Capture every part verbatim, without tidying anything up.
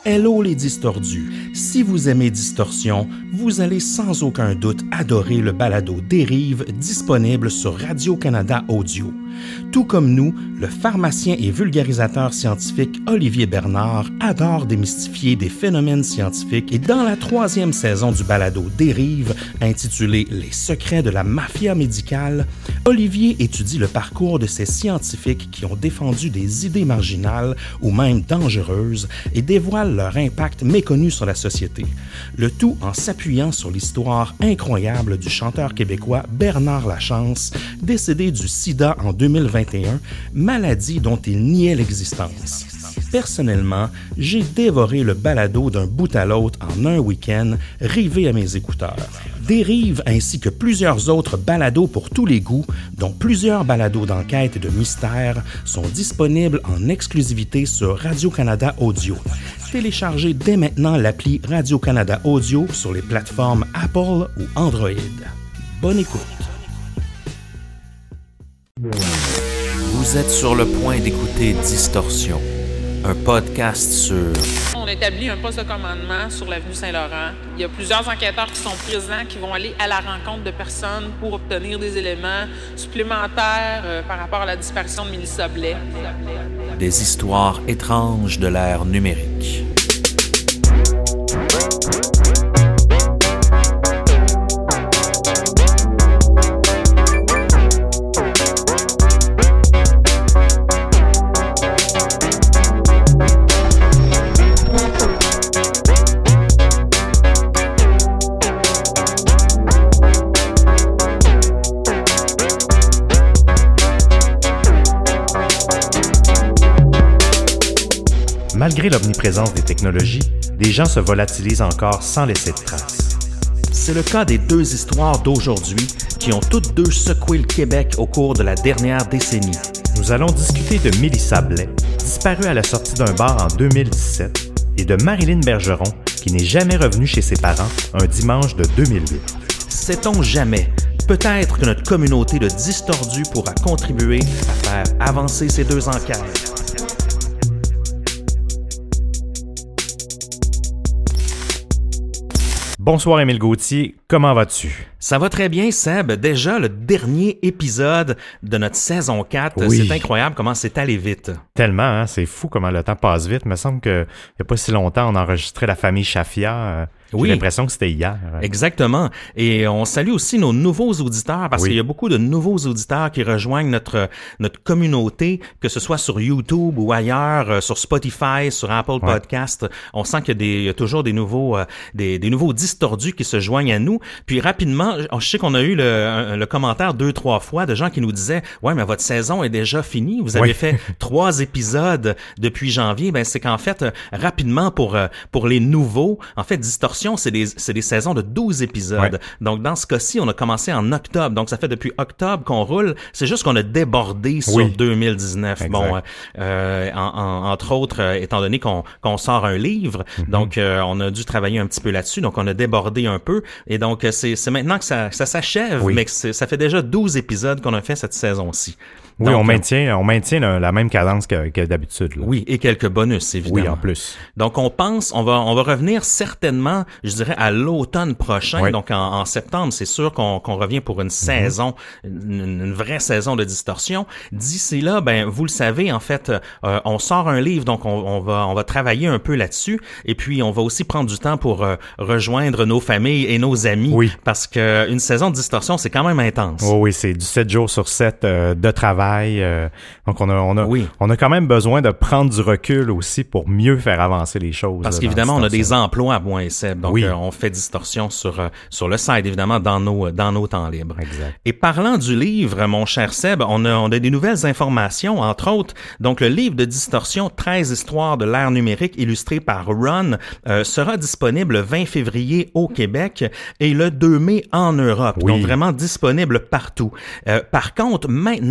Hello les distordus! Si vous aimez Distorsion, vous allez sans aucun doute adorer le balado Dérive disponible sur Radio-Canada Audio. Tout comme nous, le pharmacien et vulgarisateur scientifique Olivier Bernard adore démystifier des phénomènes scientifiques et dans la troisième saison du balado Dérive, intitulée « Les secrets de la mafia médicale », Olivier étudie le parcours de ces scientifiques qui ont défendu des idées marginales ou même dangereuses et dévoile leur impact méconnu sur la société. Le tout en s'appuyant sur l'histoire incroyable du chanteur québécois Bernard Lachance, décédé du sida en deux mille vingt et un, maladie dont il niait l'existence. Personnellement, j'ai dévoré le balado d'un bout à l'autre en un week-end, rivé à mes écouteurs. Dérive ainsi que plusieurs autres balados pour tous les goûts, dont plusieurs balados d'enquête et de mystère, sont disponibles en exclusivité sur Radio-Canada Audio. Téléchargez dès maintenant l'appli Radio-Canada Audio sur les plateformes Apple ou Android. Bonne écoute! Vous êtes sur le point d'écouter Distorsion, un podcast sur... On établit un poste de commandement sur l'avenue Saint-Laurent. Il y a plusieurs enquêteurs qui sont présents, qui vont aller à la rencontre de personnes pour obtenir des éléments supplémentaires euh, par rapport à la disparition de Mélissa Blais. Des histoires étranges de l'ère numérique. Malgré l'omniprésence des technologies, les gens se volatilisent encore sans laisser de traces. C'est le cas des deux histoires d'aujourd'hui qui ont toutes deux secoué le Québec au cours de la dernière décennie. Nous allons discuter de Mélissa Blais, disparue à la sortie d'un bar en deux mille dix-sept, et de Marilyn Bergeron, qui n'est jamais revenue chez ses parents un dimanche de deux mille huit. Sait-on jamais? Peut-être que notre communauté de distordus pourra contribuer à faire avancer ces deux enquêtes. Bonsoir Émile Gauthier, comment vas-tu? Ça va très bien, Seb. Déjà, le dernier épisode de notre saison quatre, oui. C'est incroyable comment c'est allé vite. Tellement, hein? C'est fou comment le temps passe vite. Il me semble qu'il n'y a pas si longtemps, on enregistrait La Famille Chafia. Euh, j'ai oui. l'impression que c'était hier. Exactement. Et on salue aussi nos nouveaux auditeurs parce oui. qu'il y a beaucoup de nouveaux auditeurs qui rejoignent notre notre communauté, que ce soit sur YouTube ou ailleurs, sur Spotify, sur Apple ouais. Podcast. On sent qu'il y a, des, il y a toujours des nouveaux, euh, des, des nouveaux distordus qui se joignent à nous. Puis rapidement, je sais qu'on a eu le, le commentaire deux, trois fois de gens qui nous disaient « Ouais, mais votre saison est déjà finie. Vous avez oui. fait trois épisodes depuis janvier. » Ben c'est qu'en fait, rapidement, pour pour les nouveaux, en fait, Distorsion, c'est des, c'est des saisons de douze épisodes. Ouais. Donc, dans ce cas-ci, on a commencé en octobre. Donc, ça fait depuis octobre qu'on roule. C'est juste qu'on a débordé sur oui. deux mille dix-neuf. Exact. Bon, euh, en, en, entre autres, euh, étant donné qu'on, qu'on sort un livre, mm-hmm. donc euh, on a dû travailler un petit peu là-dessus. Donc, on a débordé un peu. Et donc, c'est, c'est maintenant que ça, ça s'achève, oui. mais que c'est, ça fait déjà douze épisodes qu'on a fait cette saison-ci. Oui, donc, on maintient, on maintient la, la même cadence que, que d'habitude. Là. Oui, et quelques bonus, évidemment. Oui, en plus. Donc, on pense, on va, on va revenir certainement, je dirais, à l'automne prochain. Oui. Donc, en, en septembre, c'est sûr qu'on, qu'on revient pour une mm-hmm. saison, une, une vraie saison de Distorsion. D'ici là, ben, vous le savez, en fait, euh, on sort un livre, donc on, on va, on va travailler un peu là-dessus. Et puis, on va aussi prendre du temps pour euh, rejoindre nos familles et nos amis. Oui. Parce que une saison de Distorsion, c'est quand même intense. Oh oui, c'est du sept jours sur sept euh, de travail. Euh, donc on a on a oui. on a quand même besoin de prendre du recul aussi pour mieux faire avancer les choses. Parce qu'évidemment on a des emplois à moi et Seb, donc oui. euh, on fait Distorsion sur euh, sur le site évidemment dans nos dans nos temps libres. Exact. Et parlant du livre, mon cher Seb, on a on a des nouvelles informations, entre autres. Donc le livre de Distorsion, treize histoires de l'ère numérique illustré par Ron, euh, sera disponible le vingt février au Québec et le deux mai en Europe. Oui. Donc vraiment disponible partout. Euh, par contre, maintenant,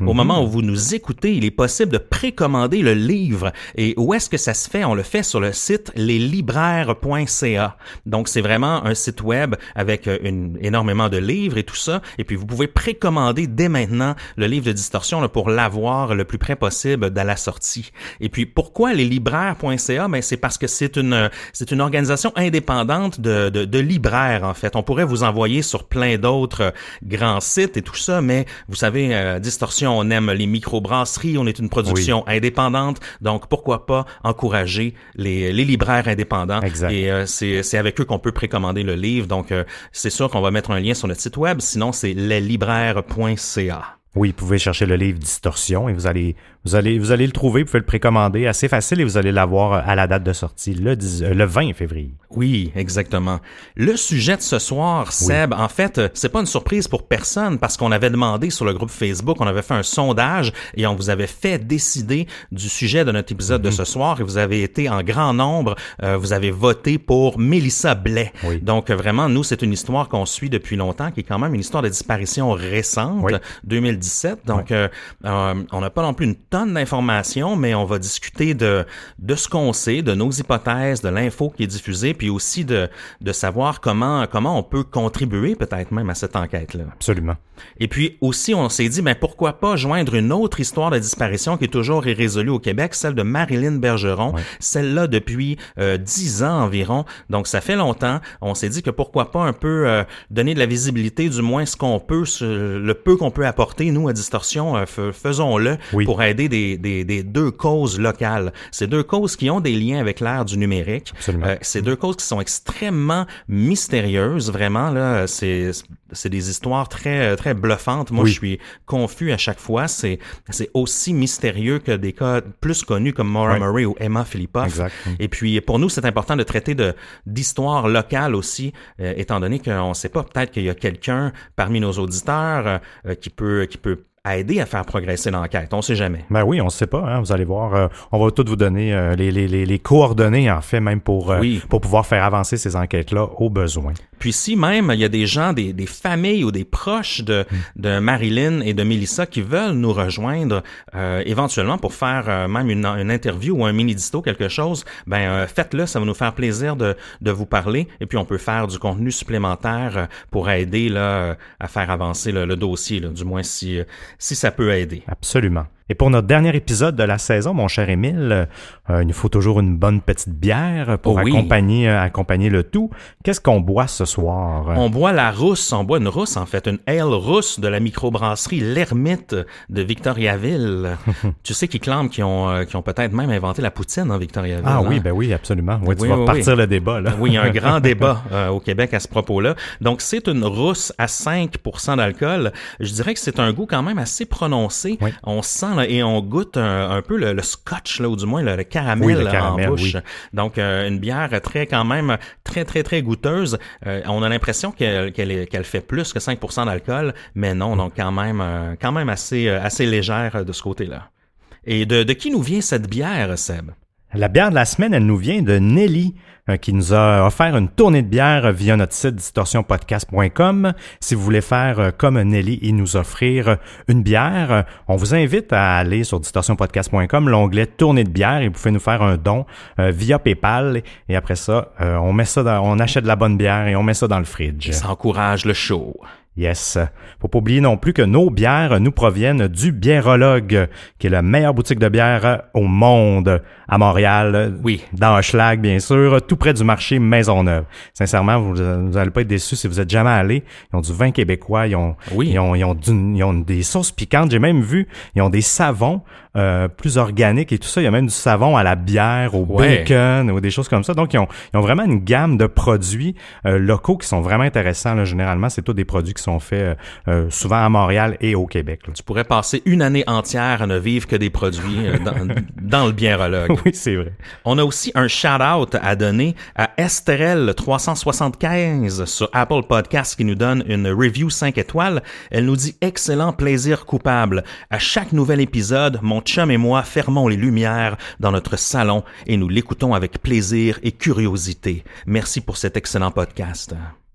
Au mm-hmm. moment où vous nous écoutez, il est possible de précommander le livre. Et où est-ce que ça se fait? On le fait sur le site les libraires point c a. Donc, c'est vraiment un site web avec une, énormément de livres et tout ça. Et puis, vous pouvez précommander dès maintenant le livre de Distorsion là, pour l'avoir le plus près possible à la sortie. Et puis, pourquoi les libraires point c a? Ben, c'est parce que c'est une, c'est une organisation indépendante de, de, de libraires, en fait. On pourrait vous envoyer sur plein d'autres grands sites et tout ça, mais vous savez, euh, Distorsion, on aime les microbrasseries, on est une production oui. indépendante, donc pourquoi pas encourager les, les libraires indépendants. Exact. Et euh, c'est, c'est avec eux qu'on peut précommander le livre, donc euh, c'est sûr qu'on va mettre un lien sur notre site web, sinon c'est les libraires point c a. Oui, vous pouvez chercher le livre Distorsion et vous allez vous allez vous allez le trouver, vous pouvez le précommander, assez facile et vous allez l'avoir à la date de sortie le dix, le vingt février. Oui, exactement. Le sujet de ce soir, Seb, oui. en fait, c'est pas une surprise pour personne parce qu'on avait demandé sur le groupe Facebook, on avait fait un sondage et on vous avait fait décider du sujet de notre épisode mm-hmm. de ce soir et vous avez été en grand nombre, euh, vous avez voté pour Mélissa Blais. Oui. Donc vraiment, nous, c'est une histoire qu'on suit depuis longtemps, qui est quand même une histoire de disparition récente, oui. deux mille dix-sept. Donc, oui. euh, euh, on n'a pas non plus une tonne d'informations, mais on va discuter de de ce qu'on sait, de nos hypothèses, de l'info qui est diffusée, puis aussi de de savoir comment comment on peut contribuer peut-être même à cette enquête-là. Absolument. Et puis aussi, on s'est dit, ben pourquoi pas joindre une autre histoire de disparition qui est toujours irrésolue au Québec, celle de Marilyn Bergeron, oui. celle-là depuis euh, dix ans environ. Donc, ça fait longtemps. On s'est dit que pourquoi pas un peu euh, donner de la visibilité, du moins ce qu'on peut, ce, le peu qu'on peut apporter, nous, à Distorsion, euh, f- faisons-le oui. pour aider des, des, des deux causes locales. Ces deux causes qui ont des liens avec l'ère du numérique. Absolument. Euh, ces deux causes qui sont extrêmement mystérieuses, vraiment, là, c'est, c'est des histoires très, très bluffantes. Moi, oui. je suis confus à chaque fois. C'est, c'est aussi mystérieux que des cas plus connus comme Maura oui. Murray ou Emma Filippoff. Exact. Et puis, pour nous, c'est important de traiter de, d'histoires locales aussi, euh, étant donné qu'on ne sait pas, peut-être qu'il y a quelqu'un parmi nos auditeurs euh, qui peut, qui peut à aider à faire progresser l'enquête. On sait jamais. Ben oui, on sait pas. Hein, vous allez voir. Euh, on va tout vous donner euh, les, les, les, les coordonnées, en fait, même pour, euh, oui. pour pouvoir faire avancer ces enquêtes-là au besoin. Puis si même il y a des gens, des, des familles ou des proches de, mm. de Marilyn et de Mélissa qui veulent nous rejoindre euh, éventuellement pour faire euh, même une, une interview ou un mini-disto, quelque chose, ben euh, faites-le, ça va nous faire plaisir de, de vous parler. Et puis on peut faire du contenu supplémentaire euh, pour aider là à faire avancer le, le dossier, là, du moins si, si ça peut aider. Absolument. Et pour notre dernier épisode de la saison, mon cher Émile, euh, il nous faut toujours une bonne petite bière pour oh oui. accompagner, euh, accompagner le tout. Qu'est-ce qu'on boit ce soir? On boit la rousse, on boit une rousse en fait, une ale rousse de la microbrasserie L'Ermite de Victoriaville. Tu sais qu'ils clament qu'ils ont, euh, qu'ils ont peut-être même inventé la poutine en Victoriaville. Ah hein? oui, ben oui, absolument. Oui, tu oui, vas oui, partir oui. le débat là. Oui, il y a un grand débat euh, au Québec à ce propos-là. Donc c'est une rousse à cinq pour cent d'alcool. Je dirais que c'est un goût quand même assez prononcé. Oui. On sent là, et on goûte Un, un peu le, le scotch là ou du moins le, le caramel, oui, le caramel en bouche. Oui. Donc euh, une bière très quand même très très très goûteuse. Euh, on a l'impression qu'elle qu'elle, est, qu'elle fait plus que cinq pour cent d'alcool, mais non, donc quand même euh, quand même assez assez légère de ce côté-là. Et de de qui nous vient cette bière, Seb? La bière de la semaine, elle nous vient de Nelly, euh, qui nous a offert une tournée de bière via notre site distorsion podcast point com. Si vous voulez faire euh, comme Nelly et nous offrir une bière, euh, on vous invite à aller sur distorsion podcast point com, l'onglet tournée de bière, et vous pouvez nous faire un don euh, via PayPal. Et après ça, euh, on met ça dans, on achète de la bonne bière et on met ça dans le fridge. Ça encourage le show. Yes. Faut pas oublier non plus que nos bières nous proviennent du Biérologue, qui est la meilleure boutique de bière au monde, à Montréal. Oui. Dans Hochelag, bien sûr, tout près du marché Maisonneuve. Sincèrement, vous, vous allez pas être déçus si vous êtes jamais allés. Ils ont du vin québécois, ils ont, oui. ils ont, ils ont, du, ils ont des sauces piquantes. J'ai même vu, ils ont des savons, euh, plus organiques et tout ça. Il y a même du savon à la bière, au ouais. bacon, ou des choses comme ça. Donc, ils ont, ils ont vraiment une gamme de produits euh, locaux qui sont vraiment intéressants, là. Généralement, c'est tous des produits qui sont faits euh, souvent à Montréal et au Québec, là. Tu pourrais passer une année entière à ne vivre que des produits euh, dans, dans le Biérologue. Oui, c'est vrai. On a aussi un shout-out à donner à Estherelle trois cent soixante-quinze sur Apple Podcasts qui nous donne une review cinq étoiles. Elle nous dit « Excellent plaisir coupable. À chaque nouvel épisode, mon chum et moi fermons les lumières dans notre salon et nous l'écoutons avec plaisir et curiosité. Merci pour cet excellent podcast. »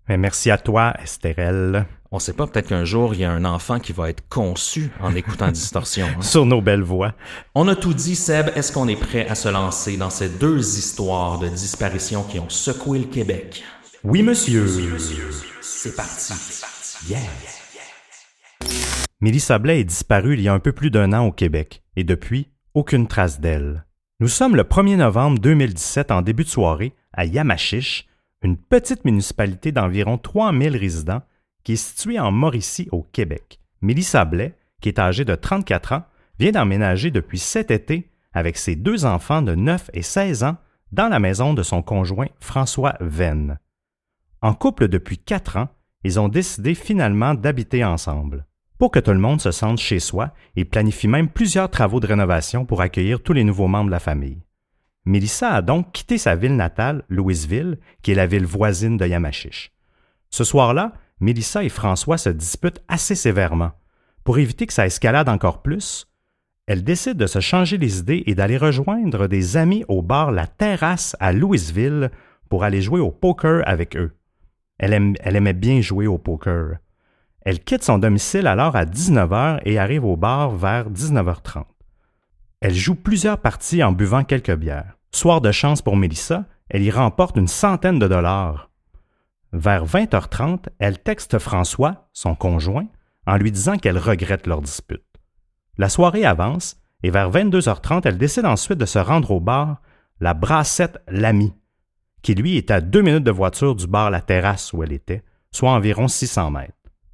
Mais merci à toi, Estérelle. On sait pas, peut-être qu'un jour, il y a un enfant qui va être conçu en écoutant Distorsion. Hein? Sur nos belles voix. On a tout dit, Seb. Est-ce qu'on est prêt à se lancer dans ces deux histoires de disparition qui ont secoué le Québec? Oui, monsieur. Oui, monsieur. C'est parti. Yeah. Mélissa Blais est disparue il y a un peu plus d'un an au Québec, et depuis, aucune trace d'elle. Nous sommes le premier novembre deux mille dix-sept en début de soirée, à Yamachiche, une petite municipalité d'environ trois mille résidents qui est située en Mauricie, au Québec. Mélissa Blais, qui est âgée de trente-quatre ans, vient d'emménager depuis cet été avec ses deux enfants de neuf et seize ans dans la maison de son conjoint François Venn. En couple depuis quatre ans, ils ont décidé finalement d'habiter ensemble. Pour que tout le monde se sente chez soi, ils planifient même plusieurs travaux de rénovation pour accueillir tous les nouveaux membres de la famille. Mélissa a donc quitté sa ville natale, Louisville, qui est la ville voisine de Yamachiche. Ce soir-là, Mélissa et François se disputent assez sévèrement. Pour éviter que ça escalade encore plus, elle décide de se changer les idées et d'aller rejoindre des amis au bar La Terrasse à Louisville pour aller jouer au poker avec eux. Elle, aime, elle aimait bien jouer au poker. Elle quitte son domicile alors à dix-neuf heures et arrive au bar vers dix-neuf heures trente. Elle joue plusieurs parties en buvant quelques bières. Soir de chance pour Mélissa, elle y remporte une centaine de dollars. Vers vingt heures trente, elle texte François, son conjoint, en lui disant qu'elle regrette leur dispute. La soirée avance et vers vingt-deux heures trente, elle décide ensuite de se rendre au bar La Brassette L'Ami, qui lui est à deux minutes de voiture du bar La Terrasse où elle était, soit environ six cents mètres.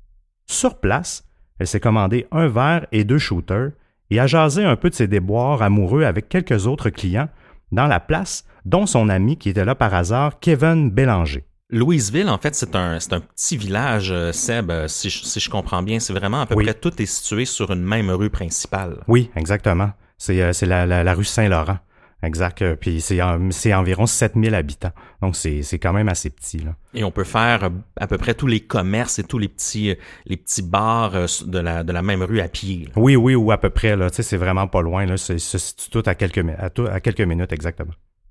Sur place, elle s'est commandé un verre et deux shooters et a jasé un peu de ses déboires amoureux avec quelques autres clients dans la place, dont son ami qui était là par hasard, Kevin Bélanger. Louisville, en fait, c'est un, c'est un petit village, euh, Seb, euh, si je, si je comprends bien. C'est vraiment à peu oui. près tout est situé sur une même rue principale. Oui, exactement. C'est, euh, c'est la, la, la rue Saint-Laurent. Exact. Puis c'est, c'est environ sept mille habitants. Donc, c'est, c'est quand même assez petit, là. Et on peut faire à peu près tous les commerces et tous les petits, les petits bars de la, de la même rue à pied. Là. Oui, oui, ou à peu près, là. Tu sais, c'est vraiment pas loin, là. C'est, c'est, c'est tout à quelques, à, tout, à quelques minutes, exactement.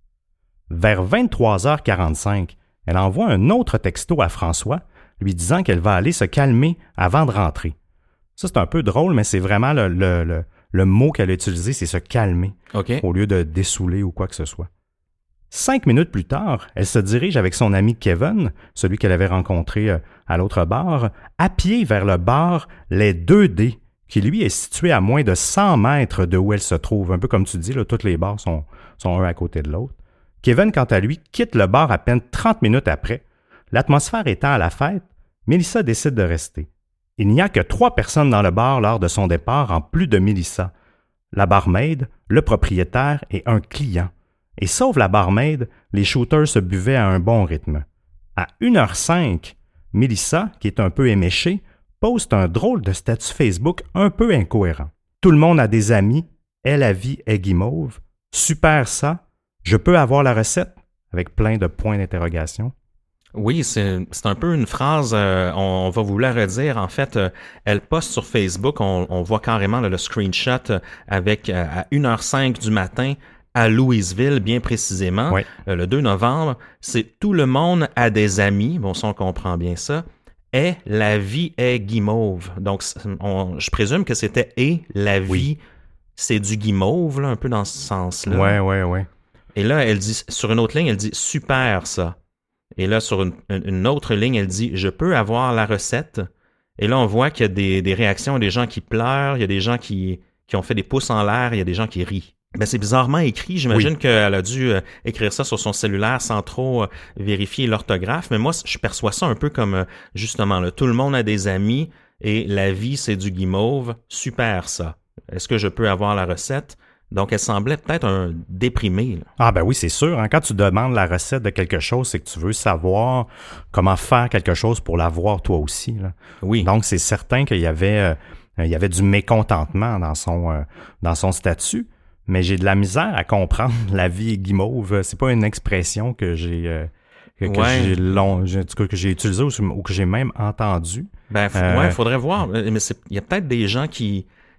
Vers vingt-trois heures quarante-cinq, elle envoie un autre texto à François, lui disant qu'elle va aller se calmer avant de rentrer. Ça, c'est un peu drôle, mais c'est vraiment le, le, le, le mot qu'elle a utilisé, c'est se calmer, okay. Au lieu de dessouler ou quoi que ce soit. Cinq minutes plus tard, elle se dirige avec son ami Kevin, celui qu'elle avait rencontré à l'autre bar, à pied vers le bar Les deux D, qui lui est situé à moins de cent mètres de où elle se trouve. Un peu comme tu dis, là, tous les bars sont, sont un à côté de l'autre. Kevin, quant à lui, quitte le bar à peine trente minutes après. L'atmosphère étant à la fête, Mélissa décide de rester. Il n'y a que trois personnes dans le bar lors de son départ en plus de Mélissa. La barmaid, le propriétaire et un client. Et sauf la barmaid, les shooters se buvaient à un bon rythme. À une heure cinq, Mélissa, qui est un peu éméchée, poste un drôle de statut Facebook un peu incohérent. Tout le monde a des amis, et la vie est guimauve. Super ça. Je peux avoir la recette? Avec plein de points d'interrogation. Oui, c'est, c'est un peu une phrase, euh, on, on va vous la redire. En fait, euh, elle poste sur Facebook, on, on voit carrément là, le screenshot avec euh, à une heure cinq du matin à Louisville, bien précisément, oui. euh, le deux novembre. C'est tout le monde a des amis, bon ça on comprend bien ça, et la vie est guimauve. Donc, on, je présume que c'était et la vie, oui. C'est du guimauve, là, un peu dans ce sens-là. Ouais, ouais, ouais. Et là, elle dit, sur une autre ligne, elle dit « super, ça ». Et là, sur une, une autre ligne, elle dit « je peux avoir la recette ». Et là, on voit qu'il y a des, des réactions, il y a des gens qui pleurent, il y a des gens qui, qui ont fait des pouces en l'air, il y a des gens qui rient. Ben, c'est bizarrement écrit. J'imagine oui. qu'elle a dû euh, écrire ça sur son cellulaire sans trop euh, vérifier l'orthographe. Mais moi, je perçois ça un peu comme, euh, justement, là, tout le monde a des amis et la vie, c'est du guimauve. Super, ça. Est-ce que je peux avoir la recette? Donc, elle semblait peut-être un déprimée. Là. Ah ben oui, c'est sûr. Hein? Quand tu demandes la recette de quelque chose, c'est que tu veux savoir comment faire quelque chose pour l'avoir toi aussi. Là. Oui. Donc, c'est certain qu'il y avait, euh, il y avait du mécontentement dans son, euh, dans son statut, mais j'ai de la misère à comprendre la vie guimauve. C'est pas une expression que j'ai, euh, que, que ouais. j'ai long, que j'ai utilisée ou, ou que j'ai même entendue. Ben, f- euh, ouais, faudrait voir. Mais c'est, il y a peut-être des gens qui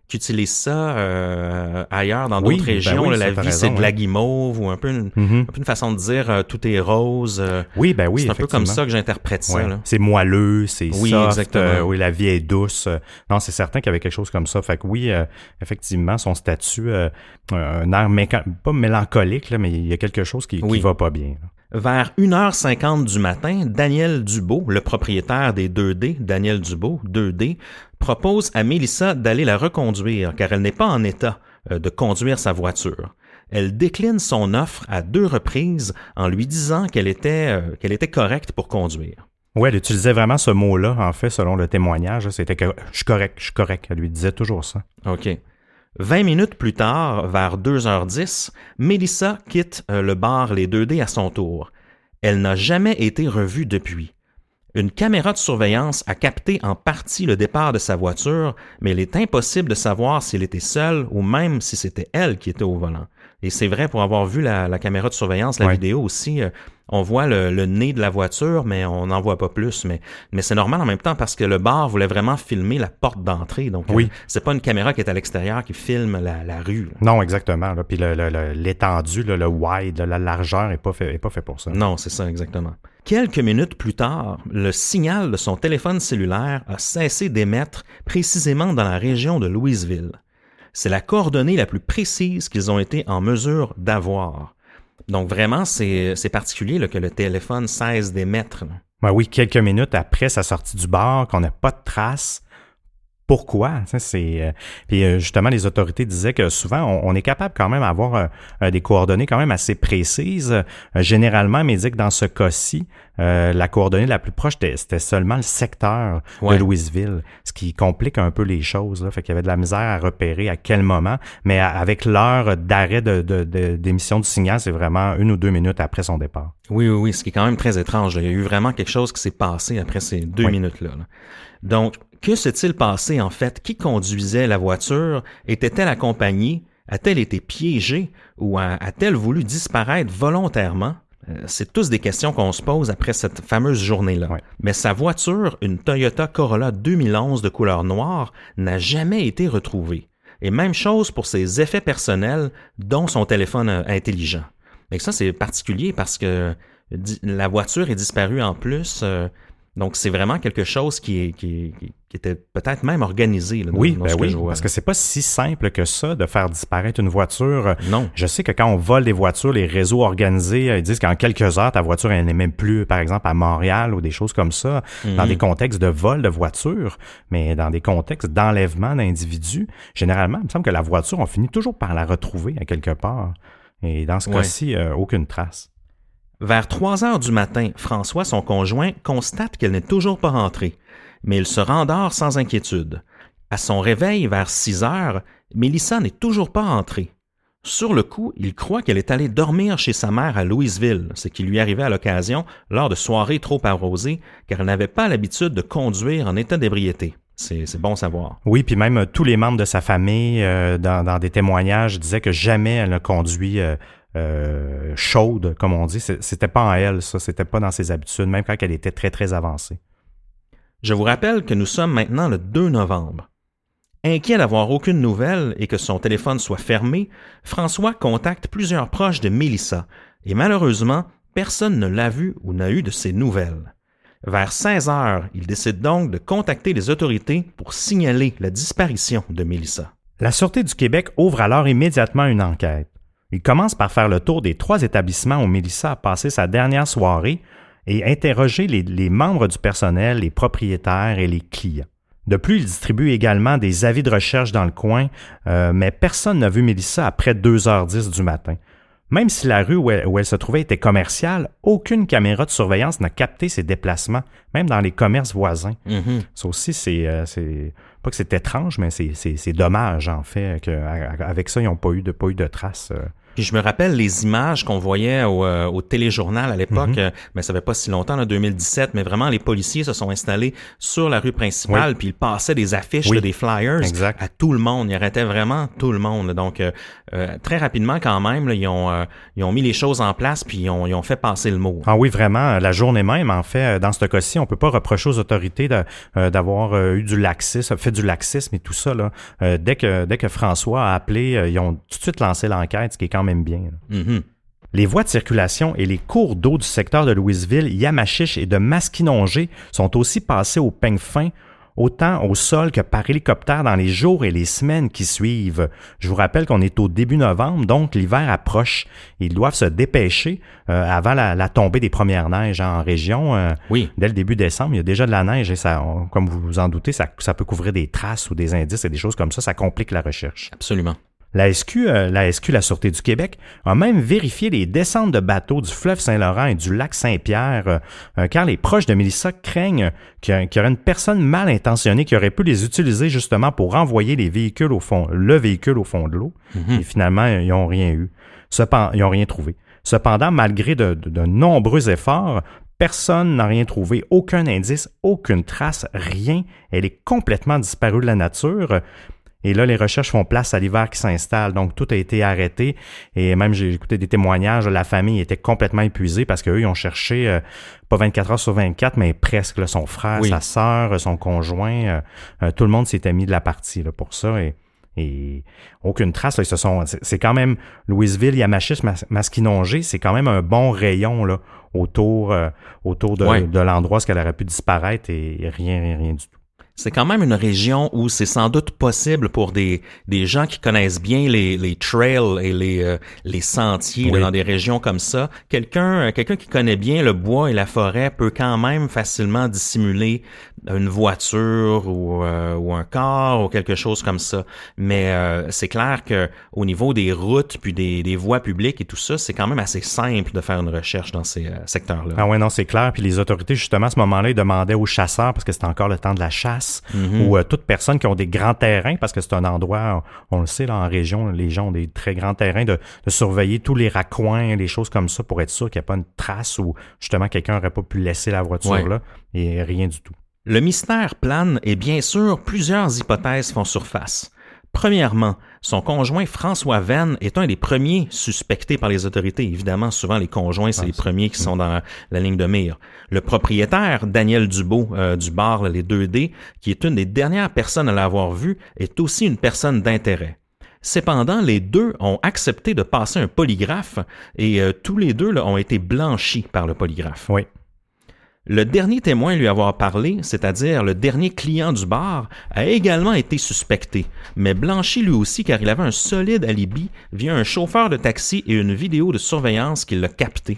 qui utilisent ça euh, ailleurs, dans oui, d'autres régions. Ben oui, là, la vie, raison, c'est de la ouais. guimauve ou un peu une, mm-hmm. un peu une façon de dire euh, tout est rose. Euh, oui, ben oui, c'est un peu comme ça que j'interprète ça. Ouais. Là. C'est moelleux, c'est oui, soft, exactement. Euh, oui, la vie est douce. Non, c'est certain qu'il y avait quelque chose comme ça. Fait que oui, euh, effectivement, son statut, euh, un air méca- pas mélancolique, là, mais il y a quelque chose qui, oui. qui va pas bien. Là. Vers une heure cinquante du matin, Daniel Dubeau, le propriétaire des deux D, Daniel Dubeau, deux D, propose à Mélissa d'aller la reconduire car elle n'est pas en état euh, de conduire sa voiture. Elle décline son offre à deux reprises en lui disant qu'elle était, euh, qu'elle était correcte pour conduire. Oui, elle utilisait vraiment ce mot-là, en fait, selon le témoignage. C'était que je suis correct, je suis correct. Elle lui disait toujours ça. OK. Vingt minutes plus tard, vers deux heures dix, Mélissa quitte euh, le bar Les deux D à son tour. Elle n'a jamais été revue depuis. Une caméra de surveillance a capté en partie le départ de sa voiture, mais il est impossible de savoir s'il était seul ou même si c'était elle qui était au volant. Et c'est vrai, pour avoir vu la, la caméra de surveillance, la ouais. vidéo aussi, euh, on voit le, le nez de la voiture, mais on n'en voit pas plus. Mais, mais c'est normal en même temps parce que le bar voulait vraiment filmer la porte d'entrée. Donc, oui. euh, c'est pas une caméra qui est à l'extérieur qui filme la, la rue. Là. Non, exactement. Là. Puis le, le, le, l'étendue, là, le wide, là, la largeur n'est pas fait, est pas fait pour ça. Non, c'est ça, exactement. Quelques minutes plus tard, le signal de son téléphone cellulaire a cessé d'émettre précisément dans la région de Louisville. C'est la coordonnée la plus précise qu'ils ont été en mesure d'avoir. Donc vraiment, c'est, c'est particulier là, que le téléphone cesse d'émettre. Ben oui, quelques minutes après sa sortie du bar, qu'on n'a pas de traces. Pourquoi? C'est, euh, puis euh, justement, les autorités disaient que souvent, on, on est capable quand même d'avoir euh, des coordonnées quand même assez précises. Euh, généralement, mais dit que dans ce cas-ci, euh, la coordonnée la plus proche, c'était, c'était seulement le secteur ouais. de Louisville, ce qui complique un peu les choses. Là. Fait qu'il y avait de la misère à repérer à quel moment, mais à, avec l'heure d'arrêt de, de, de, d'émission du signal, c'est vraiment une ou deux minutes après son départ. Oui, oui, oui, ce qui est quand même très étrange. Là. Il y a eu vraiment quelque chose qui s'est passé après ces deux oui. minutes-là. Là. Donc, que s'est-il passé en fait? Qui conduisait la voiture? Était-elle accompagnée? A-t-elle été piégée? Ou a- a-t-elle voulu disparaître volontairement? Euh, c'est tous des questions qu'on se pose après cette fameuse journée-là. Ouais. Mais sa voiture, une Toyota Corolla deux mille onze de couleur noire, n'a jamais été retrouvée. Et même chose pour ses effets personnels, dont son téléphone euh, intelligent. Mais ça, c'est particulier parce que di- la voiture est disparue en plus... Euh, Donc, c'est vraiment quelque chose qui, est, qui, est, qui était peut-être même organisé. Là, dans, oui, dans ben ce que oui, je vois. parce que c'est pas si simple que ça de faire disparaître une voiture. Non. Je sais que quand on vole des voitures, les réseaux organisés ils disent qu'en quelques heures, ta voiture elle n'est même plus, par exemple, à Montréal ou des choses comme ça, mm-hmm. dans des contextes de vol de voiture, mais dans des contextes d'enlèvement d'individus, généralement, il me semble que la voiture, on finit toujours par la retrouver à quelque part. Et dans ce ouais. cas-ci, euh, aucune trace. Vers trois heures du matin, François, son conjoint, constate qu'elle n'est toujours pas rentrée, mais il se rendort sans inquiétude. À son réveil, vers six heures, Mélissa n'est toujours pas rentrée. Sur le coup, il croit qu'elle est allée dormir chez sa mère à Louisville, ce qui lui arrivait à l'occasion lors de soirées trop arrosées, car elle n'avait pas l'habitude de conduire en état d'ébriété. C'est, c'est bon à savoir. Oui, puis même euh, tous les membres de sa famille, euh, dans, dans des témoignages, disaient que jamais elle ne conduit euh, euh, chaude, comme on dit. C'était pas en elle, ça. C'était pas dans ses habitudes, même quand elle était très, très avancée. Je vous rappelle que nous sommes maintenant le deux novembre. Inquiet d'avoir aucune nouvelle et que son téléphone soit fermé, François contacte plusieurs proches de Mélissa et malheureusement, personne ne l'a vue ou n'a eu de ses nouvelles. Vers seize heures, il décide donc de contacter les autorités pour signaler la disparition de Mélissa. La Sûreté du Québec ouvre alors immédiatement une enquête. Il commence par faire le tour des trois établissements où Mélissa a passé sa dernière soirée et interroger les, les membres du personnel, les propriétaires et les clients. De plus, il distribue également des avis de recherche dans le coin, euh, mais personne n'a vu Mélissa après deux heures dix du matin. Même si la rue où elle, où elle se trouvait était commerciale, aucune caméra de surveillance n'a capté ses déplacements, même dans les commerces voisins. Mm-hmm. Ça aussi, c'est, euh, c'est pas que c'est étrange, mais c'est, c'est, c'est dommage, en fait, qu'avec ça, ils n'ont pas eu de, pas eu de traces. Euh, Puis je me rappelle les images qu'on voyait au, euh, au téléjournal à l'époque, mm-hmm. euh, mais ça fait pas si longtemps, en deux mille dix-sept, mais vraiment les policiers se sont installés sur la rue principale, oui. puis ils passaient des affiches, oui. là, des flyers exact. À tout le monde. Ils arrêtaient vraiment tout le monde. Donc euh, euh, très rapidement quand même, là, ils ont euh, ils ont mis les choses en place, puis ils ont, ils ont fait passer le mot. Ah oui, vraiment. La journée même, en fait, dans ce cas-ci, on peut pas reprocher aux autorités de, euh, d'avoir euh, eu du laxisme, fait du laxisme et tout ça. Là. Euh, dès que dès que François a appelé, euh, ils ont tout de suite lancé l'enquête, ce qui est quand même bien. Mm-hmm. Les voies de circulation et les cours d'eau du secteur de Louisville, Yamachiche et de Masquinongé sont aussi passés au peigne fin, autant au sol que par hélicoptère dans les jours et les semaines qui suivent. Je vous rappelle qu'on est au début novembre, donc l'hiver approche. Ils doivent se dépêcher euh, avant la, la tombée des premières neiges en région. Euh, oui. Dès le début décembre, il y a déjà de la neige et ça, on, comme vous vous en doutez, ça, ça peut couvrir des traces ou des indices et des choses comme ça. Ça complique la recherche. Absolument. La S Q, euh, la S Q, la Sûreté du Québec, a même vérifié les descentes de bateaux du fleuve Saint-Laurent et du lac Saint-Pierre, euh, euh, car les proches de Mélissa craignent qu'il y, qu'il y aurait une personne mal intentionnée qui aurait pu les utiliser justement pour renvoyer les véhicules au fond, le véhicule au fond de l'eau. Mm-hmm. Et finalement, ils n'ont rien eu. Cependant, ils n'ont rien trouvé. Cependant, malgré de, de, de nombreux efforts, personne n'a rien trouvé, aucun indice, aucune trace, rien. Elle est complètement disparue de la nature. Et là, les recherches font place à l'hiver qui s'installe. Donc, tout a été arrêté. Et même, j'ai écouté des témoignages, la famille était complètement épuisée parce qu'eux, ils ont cherché, euh, pas vingt-quatre heures sur vingt-quatre, mais presque, là, son frère, oui. sa sœur, son conjoint. Euh, euh, tout le monde s'était mis de la partie là, pour ça. Et, et aucune trace. Là, ils se sont, c'est, c'est quand même Louisville, Yamachiche, Mas- Masquinongé, c'est quand même un bon rayon là, autour, euh, autour de, oui. de l'endroit où elle aurait pu disparaître et rien, rien, rien du tout. C'est quand même une région où c'est sans doute possible pour des des gens qui connaissent bien les les trails et les euh, les sentiers oui. là, dans des régions comme ça. Quelqu'un quelqu'un qui connaît bien le bois et la forêt peut quand même facilement dissimuler une voiture ou euh, ou un car ou quelque chose comme ça. Mais euh, c'est clair que au niveau des routes puis des des voies publiques et tout ça, c'est quand même assez simple de faire une recherche dans ces euh, secteurs-là. Ah ouais, non, c'est clair. Puis les autorités justement à ce moment-là, ils demandaient aux chasseurs parce que c'était encore le temps de la chasse. Mm-hmm. Ou euh, toute personne qui ont des grands terrains, parce que c'est un endroit, on, on le sait, là, en région, les gens ont des très grands terrains, de, de surveiller tous les raccoins, les choses comme ça, pour être sûr qu'il n'y a pas une trace où, justement, quelqu'un n'aurait pas pu laisser la voiture ouais. là, et rien du tout. Le mystère plane et bien sûr, plusieurs hypothèses font surface. Premièrement, son conjoint François Venn est un des premiers suspectés par les autorités. Évidemment, souvent les conjoints, c'est ah, les c'est... premiers qui sont dans la, la ligne de mire. Le propriétaire, Daniel Dubeau, euh, du bar Les deux D, qui est une des dernières personnes à l'avoir vu, est aussi une personne d'intérêt. Cependant, les deux ont accepté de passer un polygraphe et euh, tous les deux là, ont été blanchis par le polygraphe. Oui. Le dernier témoin lui avoir parlé, c'est-à-dire le dernier client du bar, a également été suspecté, mais blanchi lui aussi car il avait un solide alibi via un chauffeur de taxi et une vidéo de surveillance qui l'a capté.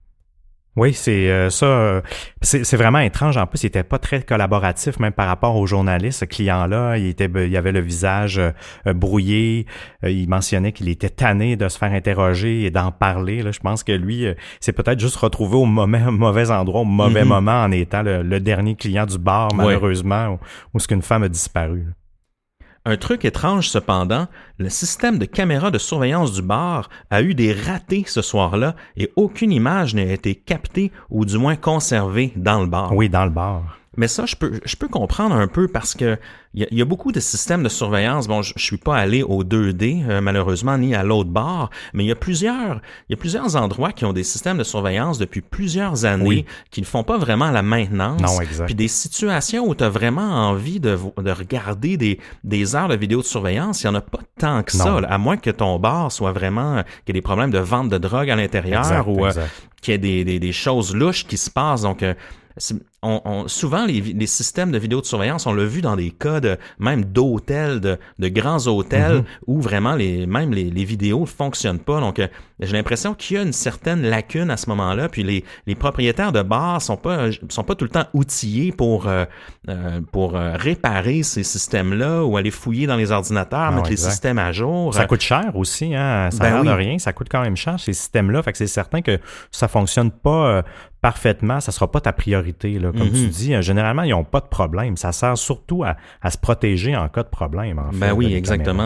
Oui, c'est euh, ça. Euh, c'est, c'est vraiment étrange. En plus, il était pas très collaboratif, même par rapport aux journalistes. Ce client-là, il était, il avait le visage euh, brouillé. Euh, il mentionnait qu'il était tanné de se faire interroger et d'en parler. Là, je pense que lui, euh, c'est peut-être juste retrouvé au mauvais, mauvais endroit, au mauvais mm-hmm. moment, en étant le, le dernier client du bar, malheureusement, ouais. où, où ce qu'une femme a disparu. Là. Un truc étrange cependant, le système de caméra de surveillance du bar a eu des ratés ce soir-là et aucune image n'a été captée ou du moins conservée dans le bar. Oui, dans le bar. Mais ça, je peux je peux comprendre un peu parce que il y, y a beaucoup de systèmes de surveillance. Bon, je, je suis pas allé au deux D euh, malheureusement ni à l'autre bar, mais il y a plusieurs il y a plusieurs endroits qui ont des systèmes de surveillance depuis plusieurs années oui. qui ne font pas vraiment la maintenance. Non, exact. Puis des situations où tu as vraiment envie de de regarder des des heures de vidéo de surveillance, il y en a pas tant que ça, là, à moins que ton bar soit vraiment qu'il y ait des problèmes de vente de drogue à l'intérieur exact, ou exact. Euh, qu'il y ait des, des des choses louches qui se passent. Donc euh, On, on, souvent, les, les systèmes de vidéo de surveillance, on l'a vu dans des cas de même d'hôtels, de, de grands hôtels, mm-hmm. où vraiment les même les, les vidéos ne fonctionnent pas. Donc, euh, j'ai l'impression qu'il y a une certaine lacune à ce moment-là. Puis les, les propriétaires de bars sont pas sont pas tout le temps outillés pour euh, euh, pour euh, réparer ces systèmes-là ou aller fouiller dans les ordinateurs, non, mettre exact. les systèmes à jour. Ça coûte cher aussi, hein. Ça ben a l'air oui. de rien. Ça coûte quand même cher ces systèmes-là. Fait que c'est certain que ça fonctionne pas. Euh, parfaitement, ça sera pas ta priorité, là. Comme mm-hmm. tu dis, euh, généralement, ils ont pas de problème. Ça sert surtout à, à se protéger en cas de problème, en fait. Ben oui, exactement.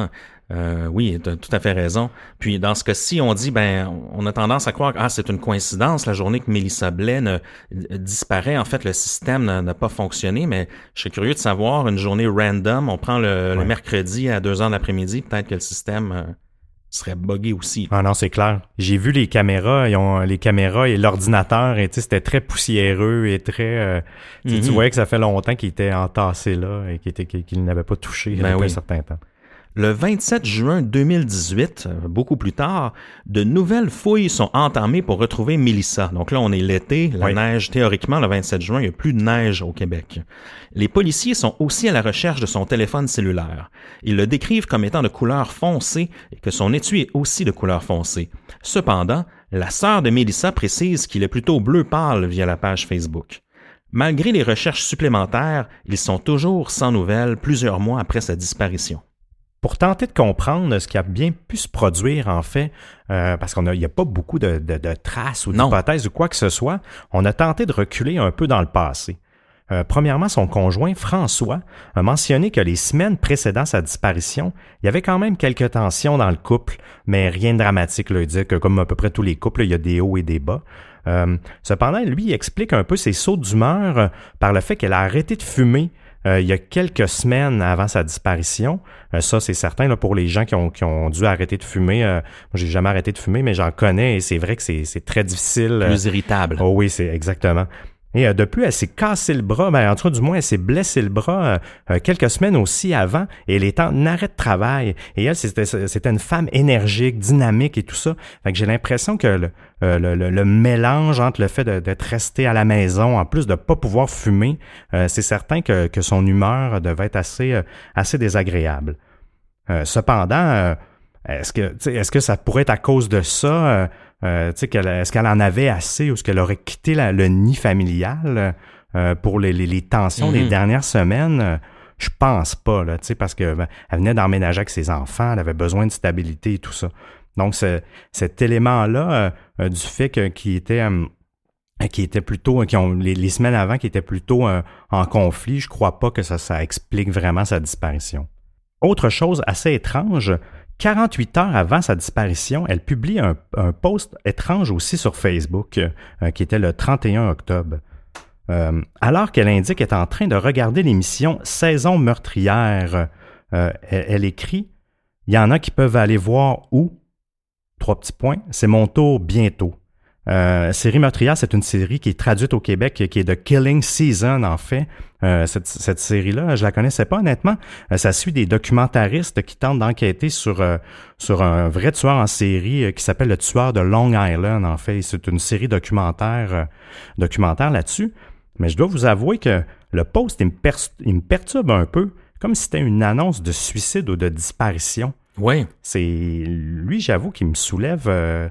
Euh, oui, tu as tout à fait raison. Puis dans ce cas-ci, on dit, ben, on a tendance à croire que ah, c'est une coïncidence, la journée que Melissa Blais ne, disparaît. En fait, le système n'a, n'a pas fonctionné, mais je serais curieux de savoir, une journée random, on prend le, ouais. le mercredi à deux heures de l'après-midi, peut-être que le système euh, serait buggé aussi. Ah non, c'est clair. J'ai vu les caméras, ils ont les caméras et l'ordinateur, et tu sais, c'était très poussiéreux et très... Euh, mm-hmm. Tu voyais que ça fait longtemps qu'il était entassé là et qu'il, était, qu'il n'avait pas touché ben depuis oui. un certain temps. Le vingt-sept juin deux mille dix-huit, beaucoup plus tard, de nouvelles fouilles sont entamées pour retrouver Melissa. Donc là, on est l'été, la oui. neige, théoriquement, le vingt-sept juin, il n'y a plus de neige au Québec. Les policiers sont aussi à la recherche de son téléphone cellulaire. Ils le décrivent comme étant de couleur foncée et que son étui est aussi de couleur foncée. Cependant, la sœur de Melissa précise qu'il est plutôt bleu pâle via la page Facebook. Malgré les recherches supplémentaires, ils sont toujours sans nouvelles plusieurs mois après sa disparition. Pour tenter de comprendre ce qui a bien pu se produire, en fait, euh, parce qu'il n'y a, a pas beaucoup de, de, de traces ou d'hypothèses ou quoi que ce soit, on a tenté de reculer un peu dans le passé. Euh, premièrement, son conjoint, François, a mentionné que les semaines précédant sa disparition, il y avait quand même quelques tensions dans le couple, mais rien de dramatique. Là, il dit que comme à peu près tous les couples, il y a des hauts et des bas. Euh, cependant, lui, il explique un peu ses sauts d'humeur euh, par le fait qu'elle a arrêté de fumer Euh, il y a quelques semaines avant sa disparition. Euh, ça, c'est certain là, pour les gens qui ont, qui ont dû arrêter de fumer. Euh, moi, j'ai jamais arrêté de fumer, mais j'en connais et c'est vrai que c'est, c'est très difficile. Plus irritable. Oh oui, c'est exactement. Et euh, de plus, elle s'est cassé le bras, ben, en tout cas, du moins, elle s'est blessé le bras euh, quelques semaines aussi avant, et elle est en arrêt de travail. Et elle, c'était, c'était une femme énergique, dynamique et tout ça. Fait que j'ai l'impression que le, euh, le, le, le mélange entre le fait de, d'être resté à la maison, en plus de pas pouvoir fumer, euh, c'est certain que, que son humeur devait être assez, euh, assez désagréable. Euh, cependant, euh, est-ce que, est-ce que ça pourrait être à cause de ça? Euh, Euh, tu sais, qu'elle, est-ce qu'elle en avait assez ou est-ce qu'elle aurait quitté la, le nid familial euh, pour les, les, les tensions mm-hmm. des dernières semaines? Euh, je pense pas, là, tu sais, parce que ben, elle venait d'emménager avec ses enfants, elle avait besoin de stabilité et tout ça. Donc, ce, cet élément-là euh, du fait que, qu'il était... Euh, qui était plutôt, qui ont les, les semaines avant, qui étaient plutôt euh, en conflit, je crois pas que ça, ça explique vraiment sa disparition. Autre chose assez étrange, quarante-huit heures avant sa disparition, elle publie un, un post étrange aussi sur Facebook, euh, qui était le trente et un octobre. Euh, alors qu'elle indique être en train de regarder l'émission Saison meurtrière, euh, elle, elle écrit « Il y en a qui peuvent aller voir où? Trois petits points, c'est mon tour bientôt. » Euh, série meurtrière, c'est une série qui est traduite au Québec, qui est de Killing Season, en fait. Euh, cette, cette série-là, je la connaissais pas honnêtement. Euh, ça suit des documentaristes qui tentent d'enquêter sur euh, sur un vrai tueur en série euh, qui s'appelle le tueur de Long Island, en fait. C'est une série documentaire euh, documentaire là-dessus. Mais je dois vous avouer que le post, il me, per- il me perturbe un peu, comme si c'était une annonce de suicide ou de disparition. Oui. C'est lui, j'avoue, qui me soulève... Euh,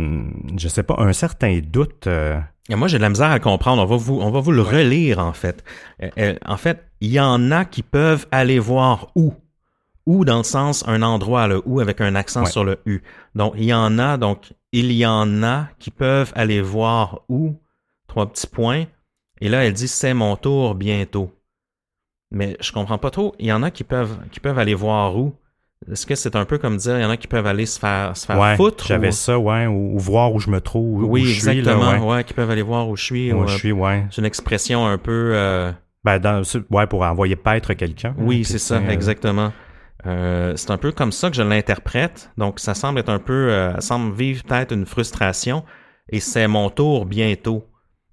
je sais pas, un certain doute. Euh... Et moi, j'ai de la misère à comprendre. On va vous, on va vous le ouais. relire, en fait. Euh, en fait, il y en a qui peuvent aller voir où. Où, dans le sens, un endroit, le où, avec un accent ouais. sur le U. Donc, il y en a, donc, il y en a qui peuvent aller voir où. Trois petits points. Et là, elle dit, c'est mon tour bientôt. Mais je comprends pas trop. Il y en a qui peuvent, qui peuvent aller voir où. Est-ce que c'est un peu comme dire, il y en a qui peuvent aller se faire, se faire ouais, foutre? J'avais ou... ça, ouais, ou, ou voir où je me trouve, oui, où je exactement, suis. Oui, exactement, ouais, qui peuvent aller voir où je suis. Où ou, je suis, ouais. C'est une expression un peu... Euh... Ben, dans, ouais, pour envoyer paître quelqu'un. Oui, c'est ça, euh... exactement. Euh, c'est un peu comme ça que je l'interprète. Donc, ça semble être un peu... Euh, ça semble vivre peut-être une frustration. Et c'est mon tour bientôt.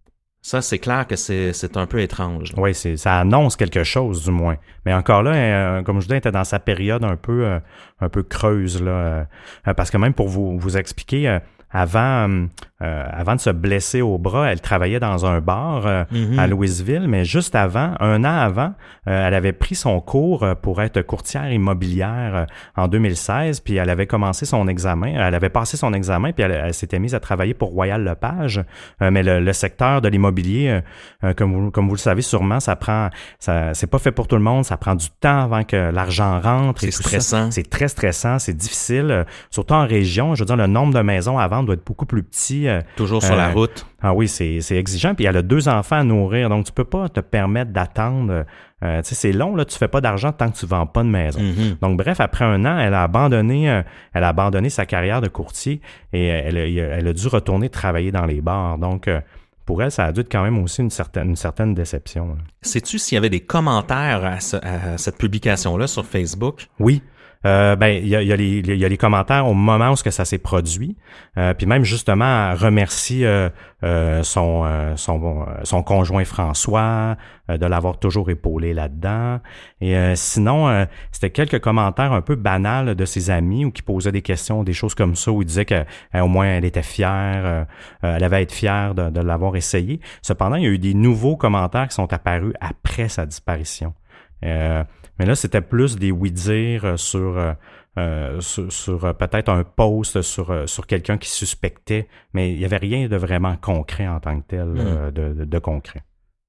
Ça, c'est clair que c'est, c'est un peu étrange. Oui, c'est, ça annonce quelque chose, du moins. Mais encore là, euh, comme je disais, elle était dans sa période un peu, euh, un peu creuse, là. Euh, parce que même pour vous, vous expliquer, euh, avant, euh, avant de se blesser au bras, elle travaillait dans un bar euh, mm-hmm. à Louisville, mais juste avant, un an avant, euh, elle avait pris son cours pour être courtière immobilière euh, en deux mille seize, puis elle avait commencé son examen, elle avait passé son examen, puis elle, elle s'était mise à travailler pour Royal Lepage, euh, mais le, le secteur de l'immobilier, euh, comme vous, comme vous le savez sûrement, ça prend, ça, c'est pas fait pour tout le monde, ça prend du temps avant que l'argent rentre. C'est et tout stressant. Ça. C'est très stressant, c'est difficile, euh, surtout en région. Je veux dire, le nombre de maisons à vendre demande doit être beaucoup plus petit. Euh, Toujours sur euh, la route. Ah oui, c'est, c'est exigeant. Puis elle a deux enfants à nourrir, donc tu peux pas te permettre d'attendre. Euh, tu sais, c'est long, là, tu fais pas d'argent tant que tu vends pas de maison. Mm-hmm. Donc bref, après un an, elle a abandonné, euh, elle a abandonné sa carrière de courtier et elle, elle, elle a dû retourner travailler dans les bars. Donc euh, pour elle, ça a dû être quand même aussi une certaine, une certaine déception. Sais-tu s'il y avait des commentaires à, ce, à cette publication-là sur Facebook? Oui. Euh, ben, il y a, y a les, il y a les commentaires au moment où ce que ça s'est produit, euh, puis même justement elle remercie euh, euh, son, euh, son son conjoint François euh, de l'avoir toujours épaulé là-dedans. Et euh, sinon, euh, c'était quelques commentaires un peu banals de ses amis ou qui posaient des questions, des choses comme ça, où il disait que euh, au moins elle était fière, euh, elle avait à être fière de, de l'avoir essayé. Cependant, il y a eu des nouveaux commentaires qui sont apparus après sa disparition. Euh, mais là, c'était plus des oui-dire sur, euh, sur, sur euh, peut-être un post sur, euh, sur quelqu'un qui suspectait, mais il n'y avait rien de vraiment concret en tant que tel, mmh. euh, de, de, de concret.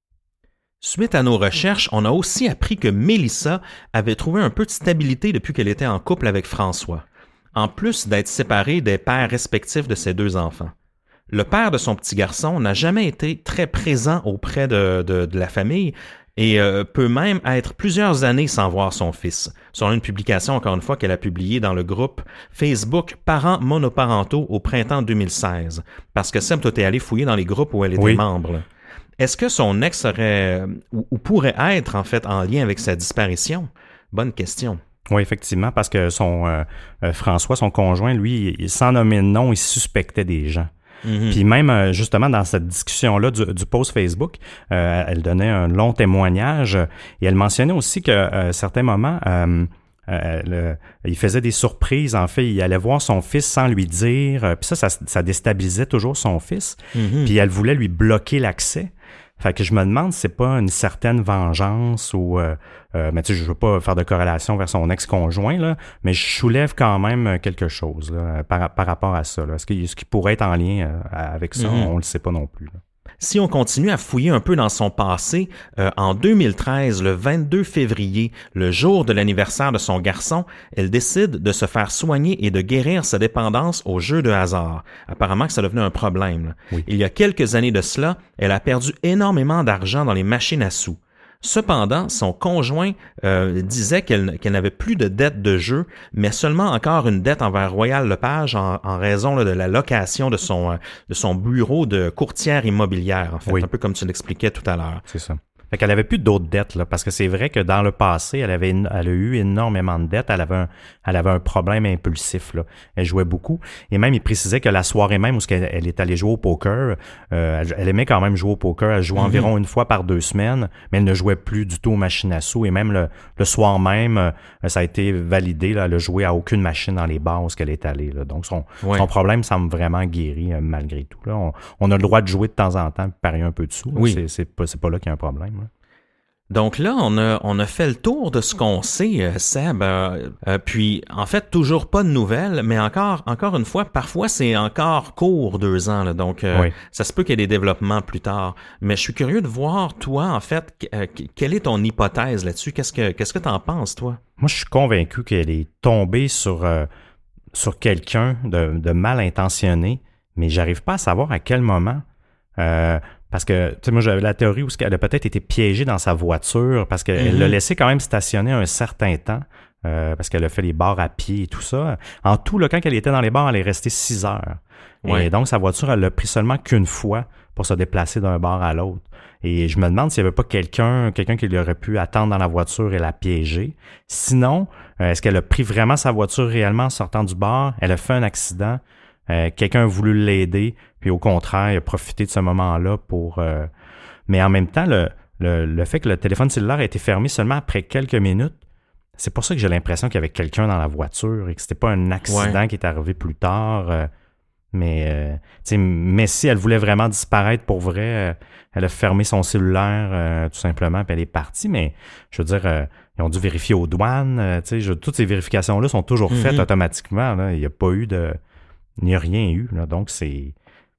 Suite à nos recherches, on a aussi appris que Mélissa avait trouvé un peu de stabilité depuis qu'elle était en couple avec François, en plus d'être séparée des pères respectifs de ses deux enfants. Le père de son petit garçon n'a jamais été très présent auprès de, de, de la famille, et euh, peut même être plusieurs années sans voir son fils. Selon une publication, encore une fois, qu'elle a publiée dans le groupe Facebook Parents monoparentaux au printemps deux mille seize. Parce que Seb, toi, t'es allé fouiller dans les groupes où elle était oui. membre. Là. Est-ce que son ex serait ou, ou pourrait être, en fait, en lien avec sa disparition? Bonne question. Oui, effectivement, parce que son euh, euh, François, son conjoint, lui, il, sans nommer de nom, il suspectait des gens. Mm-hmm. Puis même, justement, dans cette discussion-là du, du post Facebook, euh, elle donnait un long témoignage et elle mentionnait aussi qu'à euh, certains moments, euh, euh, le, il faisait des surprises. En fait, il allait voir son fils sans lui dire. Puis ça, ça, ça déstabilisait toujours son fils. Mm-hmm. Puis elle voulait lui bloquer l'accès. Fait que je me demande si c'est pas une certaine vengeance ou euh, euh, mais tu sais, je veux pas faire de corrélation vers son ex-conjoint là, mais je soulève quand même quelque chose là, par, par rapport à ça là. Est-ce qu'il, ce qui pourrait être en lien euh, avec ça, mm-hmm. on le sait pas non plus là. Si on continue à fouiller un peu dans son passé, euh, en deux mille treize, le vingt-deux février, le jour de l'anniversaire de son garçon, elle décide de se faire soigner et de guérir sa dépendance aux jeux de hasard. Apparemment que ça devenait un problème. Oui. Il y a quelques années de cela, elle a perdu énormément d'argent dans les machines à sous. Cependant, son conjoint euh, disait qu'elle, qu'elle n'avait plus de dette de jeu, mais seulement encore une dette envers Royal Lepage en, en raison là, de la location de son, de son bureau de courtière immobilière, en fait, oui. Un peu comme tu l'expliquais tout à l'heure. C'est ça. Fait qu'elle avait plus d'autres dettes, là, parce que c'est vrai que dans le passé, elle avait, elle a eu énormément de dettes. Elle avait un, elle avait un problème impulsif, là. Elle jouait beaucoup. Et même, il précisait que la soirée même où elle, elle est allée jouer au poker, euh, elle, elle aimait quand même jouer au poker. Elle jouait mm-hmm. environ une fois par deux semaines, mais elle ne jouait plus du tout aux machines à sous. Et même le, le soir même, euh, ça a été validé, là. Elle a joué à aucune machine dans les bars où elle est allée, là. Donc, son, ouais. son problème semble vraiment guéri, euh, malgré tout, là. On, on a le droit de jouer de temps en temps, parier un peu de sous. Oui. C'est, c'est pas, c'est pas là qu'il y a un problème, là. Donc là, on a on a fait le tour de ce qu'on sait, euh, Seb. Euh, euh, puis, en fait, toujours pas de nouvelles, mais encore encore une fois, parfois c'est encore court, deux ans. Là, donc, euh, oui. ça se peut qu'il y ait des développements plus tard. Mais je suis curieux de voir, toi, en fait, euh, quelle est ton hypothèse là-dessus? Qu'est-ce que qu'est-ce que t'en penses, toi? Moi, je suis convaincu qu'elle est tombée sur euh, sur quelqu'un de, de mal intentionné, mais j'arrive pas à savoir à quel moment. Euh, Parce que, tu sais, moi, j'avais la théorie où elle a peut-être été piégée dans sa voiture parce qu'elle mm-hmm. l'a laissé quand même stationner un certain temps euh, parce qu'elle a fait les bars à pied et tout ça. En tout, là, quand elle était dans les bars, elle est restée six heures. Ouais. Et donc, sa voiture, elle l'a pris seulement qu'une fois pour se déplacer d'un bar à l'autre. Et je me demande s'il n'y avait pas quelqu'un quelqu'un qui aurait pu attendre dans la voiture et la piéger. Sinon, euh, est-ce qu'elle a pris vraiment sa voiture réellement en sortant du bar? Elle a fait un accident. Euh, quelqu'un a voulu l'aider, puis au contraire, il a profité de ce moment-là pour... Euh... Mais en même temps, le, le, le fait que le téléphone cellulaire a été fermé seulement après quelques minutes, c'est pour ça que j'ai l'impression qu'il y avait quelqu'un dans la voiture et que c'était pas un accident ouais. qui est arrivé plus tard. Euh... Mais, euh... tu sais, mais si elle voulait vraiment disparaître pour vrai, euh... elle a fermé son cellulaire euh, tout simplement, puis elle est partie. Mais je veux dire... Euh... Ils ont dû vérifier aux douanes. Euh, tu sais, je... Toutes ces vérifications-là sont toujours mm-hmm. faites automatiquement. Là. Il n'y a pas eu de... Il n'y a rien eu. Là. Donc, c'est...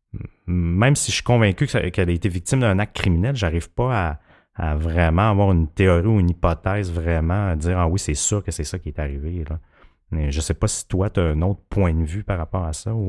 Même si je suis convaincu que ça, qu'elle a été victime d'un acte criminel, j'arrive pas à, à vraiment avoir une théorie ou une hypothèse vraiment, à dire « Ah oui, c'est sûr que c'est ça qui est arrivé. » là. Mais je sais pas si toi, tu as un autre point de vue par rapport à ça ou...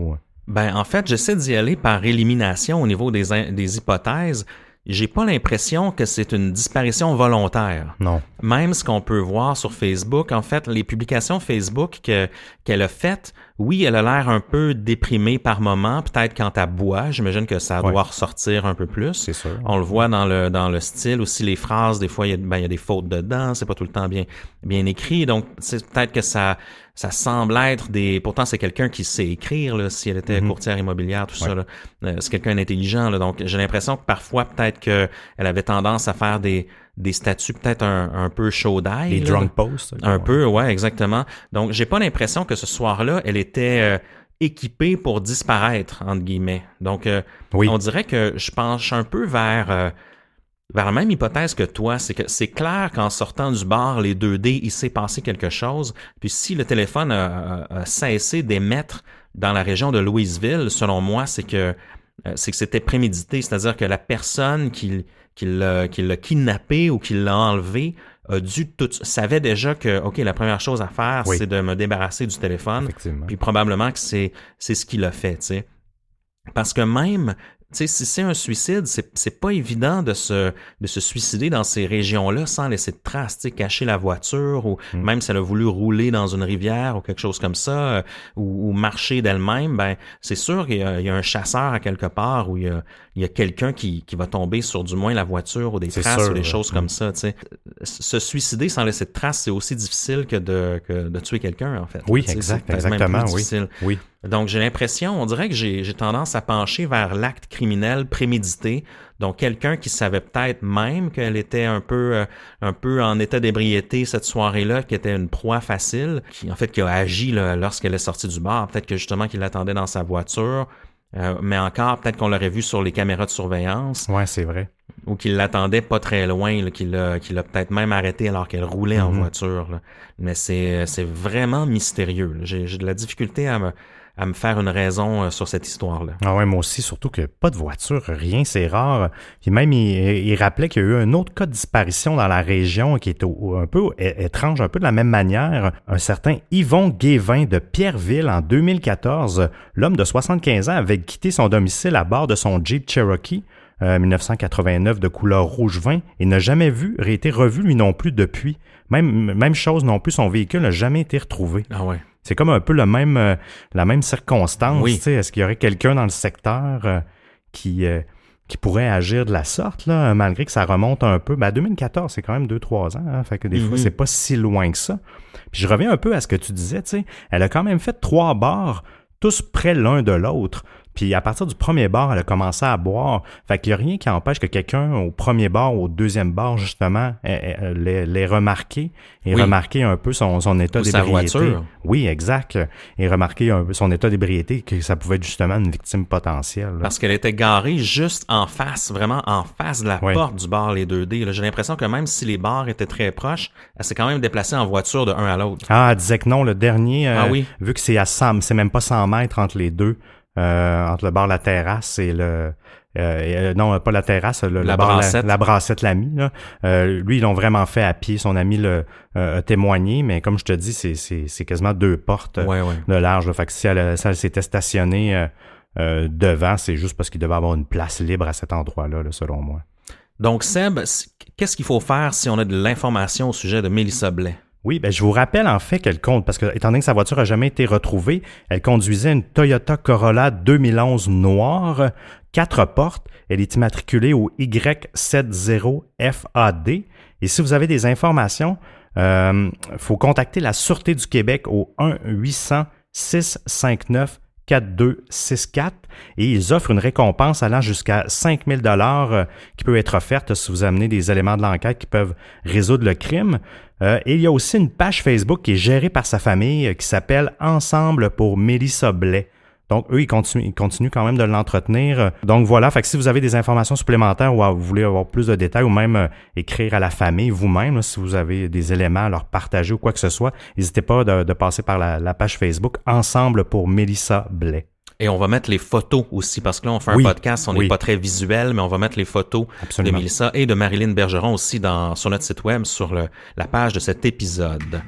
Ben, en fait, j'essaie d'y aller par élimination au niveau des, in- des hypothèses. J'ai pas l'impression que c'est une disparition volontaire. Non. Même ce qu'on peut voir sur Facebook, en fait, les publications Facebook que, qu'elle a faites, oui, elle a l'air un peu déprimée par moment, peut-être quand elle boit. J'imagine que ça doit Ouais. ressortir un peu plus. C'est sûr. On le voit dans le dans le style aussi, les phrases, des fois, il y a, ben, il y a des fautes dedans, c'est pas tout le temps bien bien écrit. Donc, c'est peut-être que ça ça semble être des... Pourtant, c'est quelqu'un qui sait écrire, là, si elle était Mm-hmm. courtière immobilière, tout Ouais. ça. Là. Euh, c'est quelqu'un d'intelligent. Là, donc, j'ai l'impression que parfois, peut-être qu'elle avait tendance à faire des des statuts peut-être un, un peu chaud d'ail. Les là. drunk posts. Un ouais. peu, ouais, exactement. Donc, j'ai pas l'impression que ce soir-là, elle était euh, équipée pour disparaître, entre guillemets. Donc, euh, Oui. on dirait que je penche un peu vers... Euh, vers la même hypothèse que toi, c'est que c'est clair qu'en sortant du bar, les deux D, il s'est passé quelque chose. Puis si le téléphone a, a, a cessé d'émettre dans la région de Louisville, selon moi, c'est que euh, c'est que c'était prémédité. C'est-à-dire que la personne qui, qui, l'a, qui l'a kidnappé ou qui l'a enlevé a dû tout savait déjà que OK, la première chose à faire, Oui. c'est de me débarrasser du téléphone. Effectivement. Puis probablement que c'est c'est ce qu'il a fait, tu sais. Parce que même tu sais, si c'est un suicide, c'est c'est pas évident de se de se suicider dans ces régions-là sans laisser de traces, tu sais, cacher la voiture ou Mm. même si elle a voulu rouler dans une rivière ou quelque chose comme ça euh, ou, ou marcher d'elle-même, ben c'est sûr qu'il y a, il y a un chasseur à quelque part où il y a il y a quelqu'un qui qui va tomber sur du moins la voiture ou des C'est traces sûr, ou des là. choses Mm. comme ça, tu sais. Se suicider sans laisser de traces, c'est aussi difficile que de que de tuer quelqu'un en fait. Oui, Tu sais, exact, c'est peut-être même exactement, plus oui. difficile. Oui. Donc, j'ai l'impression, on dirait que j'ai, j'ai tendance à pencher vers l'acte criminel prémédité. Donc, quelqu'un qui savait peut-être même qu'elle était un peu, euh, un peu en état d'ébriété cette soirée-là, qui était une proie facile, qui, en fait, qui a agi là, lorsqu'elle est sortie du bar. Peut-être que justement qu'il l'attendait dans sa voiture. Euh, mais encore, peut-être qu'on l'aurait vu sur les caméras de surveillance Ouais, c'est vrai. ou qu'il l'attendait pas très loin, là, qu'il l'a, qu'il l'a peut-être même arrêté alors qu'elle roulait en Mhm. voiture. Là. Mais c'est, c'est vraiment mystérieux. Là. J'ai, j'ai de la difficulté à me, à me faire une raison euh, sur cette histoire-là. Ah ouais, moi aussi, surtout que pas de voiture, rien, c'est rare. Puis même, il, il rappelait qu'il y a eu un autre cas de disparition dans la région qui est au- un peu é- étrange, un peu de la même manière. Un certain Yvon Guévin de Pierreville en deux mille quatorze, l'homme de soixante-quinze ans avait quitté son domicile à bord de son Jeep Cherokee euh, mille neuf cent quatre-vingt-neuf de couleur rouge vin et n'a jamais vu, été revu lui non plus depuis. Même, même chose non plus, son véhicule n'a jamais été retrouvé. Ah ouais. C'est comme un peu le même, euh, la même circonstance. Oui. Tu sais, est-ce qu'il y aurait quelqu'un dans le secteur euh, qui, euh, qui pourrait agir de la sorte, là, malgré que ça remonte un peu? Ben, deux mille quatorze, c'est quand même deux trois ans. Hein, fait que des Mhm. fois, c'est pas si loin que ça. Puis je reviens un peu à ce que tu disais. Tu sais, elle a quand même fait trois bars, tous près l'un de l'autre. Puis à partir du premier bar, elle a commencé à boire. Fait qu'il n'y a rien qui empêche que quelqu'un au premier bar ou au deuxième bar, justement, ait- ait- l'ait l'ait remarqué et Oui. remarqué un peu son, son état Ou sa d'ébriété. voiture. Oui, exact. Et remarqué un peu son état d'ébriété, que ça pouvait être justement une victime potentielle. là. Parce qu'elle était garée juste en face, vraiment en face de la Oui. porte du bar Les deux D. Là. J'ai l'impression que même si les bars étaient très proches, elle s'est quand même déplacée en voiture de un à l'autre. Ah, elle disait que non, le dernier, euh, Ah oui? vu que c'est à cent, c'est même pas cent mètres entre les deux, euh, entre le bar La Terrasse et le... Euh, non, pas la terrasse, le, le La bar, brassette. La, la brassette l'ami. Là. Euh, lui, ils l'ont vraiment fait à pied. Son ami le, euh, a témoigné, mais comme je te dis, c'est, c'est, c'est quasiment deux portes euh, Ouais, ouais. de large. Là. Fait que si elle, si elle s'était stationnée euh, euh, devant, c'est juste parce qu'il devait avoir une place libre à cet endroit-là, là, selon moi. Donc, Seb, c- qu'est-ce qu'il faut faire si on a de l'information au sujet de Mélissa Blais? Oui, ben je vous rappelle en fait qu'elle compte, parce que étant donné que sa voiture a jamais été retrouvée, elle conduisait une Toyota Corolla deux mille onze noire, quatre portes. Elle est immatriculée au Y soixante F A D. Et si vous avez des informations, il euh, faut contacter la Sûreté du Québec au un huit cents six cent cinquante-neuf quatre deux six quatre et ils offrent une récompense allant jusqu'à cinq mille dollars euh, qui peut être offerte si vous amenez des éléments de l'enquête qui peuvent résoudre le crime. Euh, et il y a aussi une page Facebook qui est gérée par sa famille euh, qui s'appelle Ensemble pour Mélissa Blais. Donc, eux, ils continuent, ils continuent quand même de l'entretenir. Donc, voilà. Fait que si vous avez des informations supplémentaires ou à, vous voulez avoir plus de détails ou même euh, écrire à la famille vous-même, là, si vous avez des éléments à leur partager ou quoi que ce soit, n'hésitez pas de, de passer par la, la page Facebook Ensemble pour Mélissa Blais. Et on va mettre les photos aussi, parce que là, on fait un Oui, podcast, on n'est oui. pas très visuel, mais on va mettre les photos Absolument. de Mélissa et de Marilyn Bergeron aussi dans, sur notre site web, sur le, la page de cet épisode.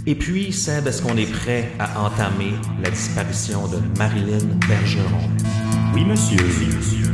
Et puis, Seb, est-ce qu'on est prêt à entamer la disparition de Marilyn Bergeron? Oui, monsieur. Oui, monsieur.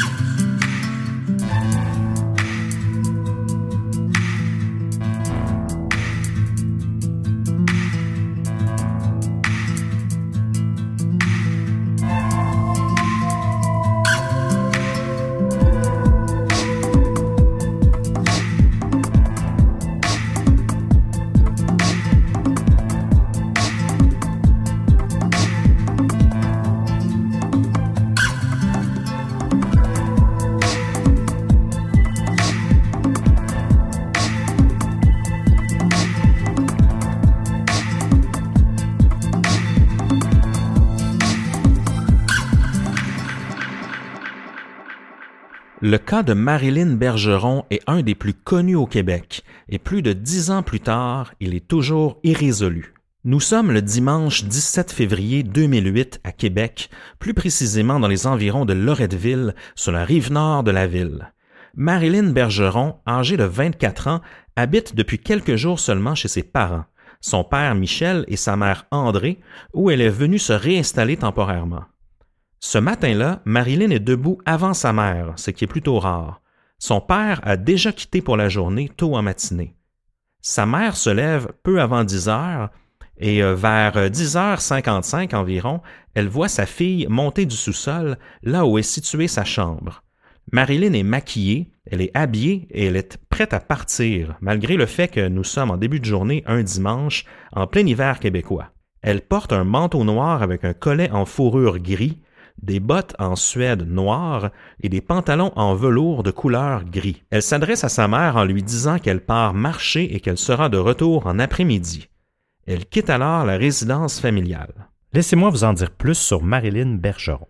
Le cas de Marilyn Bergeron est un des plus connus au Québec, et plus de dix ans plus tard, il est toujours irrésolu. Nous sommes le dimanche dix-sept février deux mille huit à Québec, plus précisément dans les environs de Loretteville, sur la rive nord de la ville. Marilyn Bergeron, âgée de vingt-quatre ans, habite depuis quelques jours seulement chez ses parents, son père Michel et sa mère André, où elle est venue se réinstaller temporairement. Ce matin-là, Marilyn est debout avant sa mère, ce qui est plutôt rare. Son père a déjà quitté pour la journée tôt en matinée. Sa mère se lève peu avant dix heures et vers dix heures cinquante-cinq environ, elle voit sa fille monter du sous-sol, là où est située sa chambre. Marilyn est maquillée, elle est habillée et elle est prête à partir, malgré le fait que nous sommes en début de journée un dimanche, en plein hiver québécois. Elle porte un manteau noir avec un collet en fourrure gris, des bottes en suède noire et des pantalons en velours de couleur gris. Elle s'adresse à sa mère en lui disant qu'elle part marcher et qu'elle sera de retour en après-midi. Elle quitte alors la résidence familiale. Laissez-moi vous en dire plus sur Marilyn Bergeron.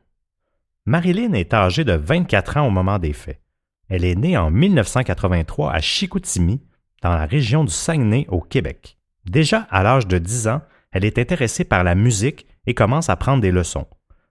Marilyn est âgée de vingt-quatre ans au moment des faits. Elle est née en mille neuf cent quatre-vingt-trois à Chicoutimi, dans la région du Saguenay, au Québec. Déjà à l'âge de dix ans, elle est intéressée par la musique et commence à prendre des leçons.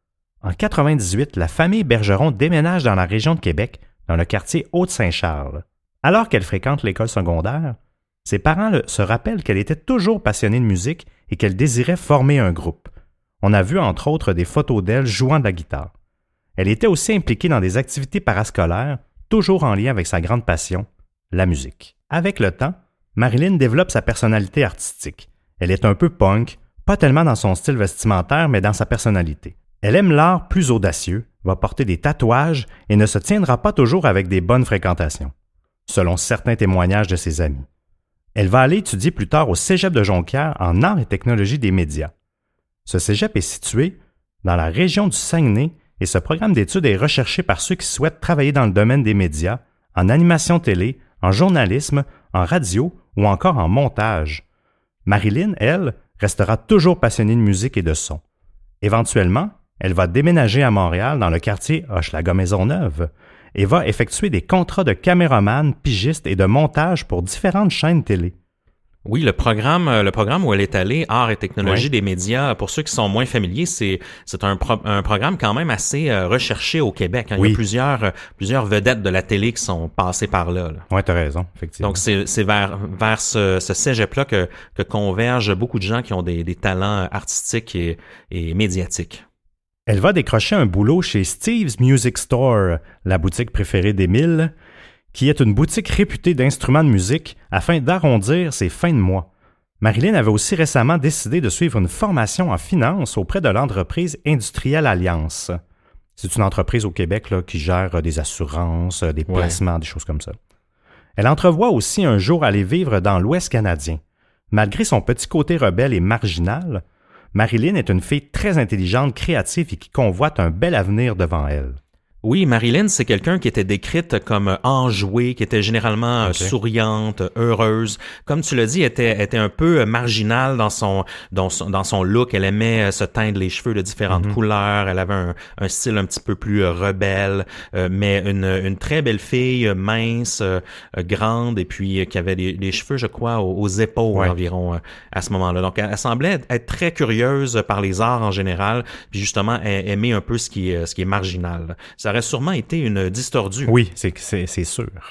En quatre-vingt-dix-huit, la famille Bergeron déménage dans la région de Québec, dans le quartier Haute-Saint-Charles. Alors qu'elle fréquente l'école secondaire, ses parents se rappellent qu'elle était toujours passionnée de musique et qu'elle désirait former un groupe. On a vu entre autres des photos d'elle jouant de la guitare. Elle était aussi impliquée dans des activités parascolaires, toujours en lien avec sa grande passion, la musique. Avec le temps, Marilyn développe sa personnalité artistique. Elle est un peu punk, pas tellement dans son style vestimentaire, mais dans sa personnalité. Elle aime l'art plus audacieux, va porter des tatouages et ne se tiendra pas toujours avec des bonnes fréquentations, selon certains témoignages de ses amis. Elle va aller étudier plus tard au Cégep de Jonquière en arts et technologies des médias. Ce cégep est situé dans la région du Saguenay et ce programme d'études est recherché par ceux qui souhaitent travailler dans le domaine des médias, en animation télé, en journalisme, en radio ou encore en montage. Marilyn, elle, restera toujours passionnée de musique et de son. Éventuellement, elle va déménager à Montréal dans le quartier Hochelaga-Maisonneuve et va effectuer des contrats de caméraman, pigiste et de montage pour différentes chaînes télé. Oui, le programme, le programme où elle est allée, Arts et technologies oui. des médias, pour ceux qui sont moins familiers, c'est c'est un, pro, un programme quand même assez euh, recherché au Québec. Hein. Oui. Il y a plusieurs euh, plusieurs vedettes de la télé qui sont passées par là. là. Oui, tu as raison, effectivement. Donc c'est c'est vers vers ce, ce cégep-là que que convergent beaucoup de gens qui ont des des talents artistiques et, et médiatiques. Elle va décrocher un boulot chez Steve's Music Store, la boutique préférée d'Émile, qui est une boutique réputée d'instruments de musique afin d'arrondir ses fins de mois. Marilyn avait aussi récemment décidé de suivre une formation en finance auprès de l'entreprise Industrielle Alliance. C'est une entreprise au Québec là, qui gère des assurances, des placements, ouais. des choses comme ça. Elle entrevoit aussi un jour aller vivre dans l'Ouest canadien. Malgré son petit côté rebelle et marginal, Marilyn est une fille très intelligente, créative et qui convoite un bel avenir devant elle. Oui, Marilyn, c'est quelqu'un qui était décrite comme enjouée, qui était généralement okay. souriante, heureuse. Comme tu l'as dit, elle était, était un peu marginale dans son, dans son, dans son look. Elle aimait se teindre les cheveux de différentes mm-hmm. couleurs. Elle avait un, un style un petit peu plus rebelle, euh, mais une, une très belle fille, mince, euh, grande, et puis qui avait les, les cheveux, je crois, aux, aux épaules ouais. environ euh, à ce moment-là. Donc, elle, elle semblait être très curieuse par les arts en général, puis justement aimer un peu ce qui est, ce qui est marginal. Ça aurait sûrement été une distordue. Oui, c'est, c'est, c'est sûr.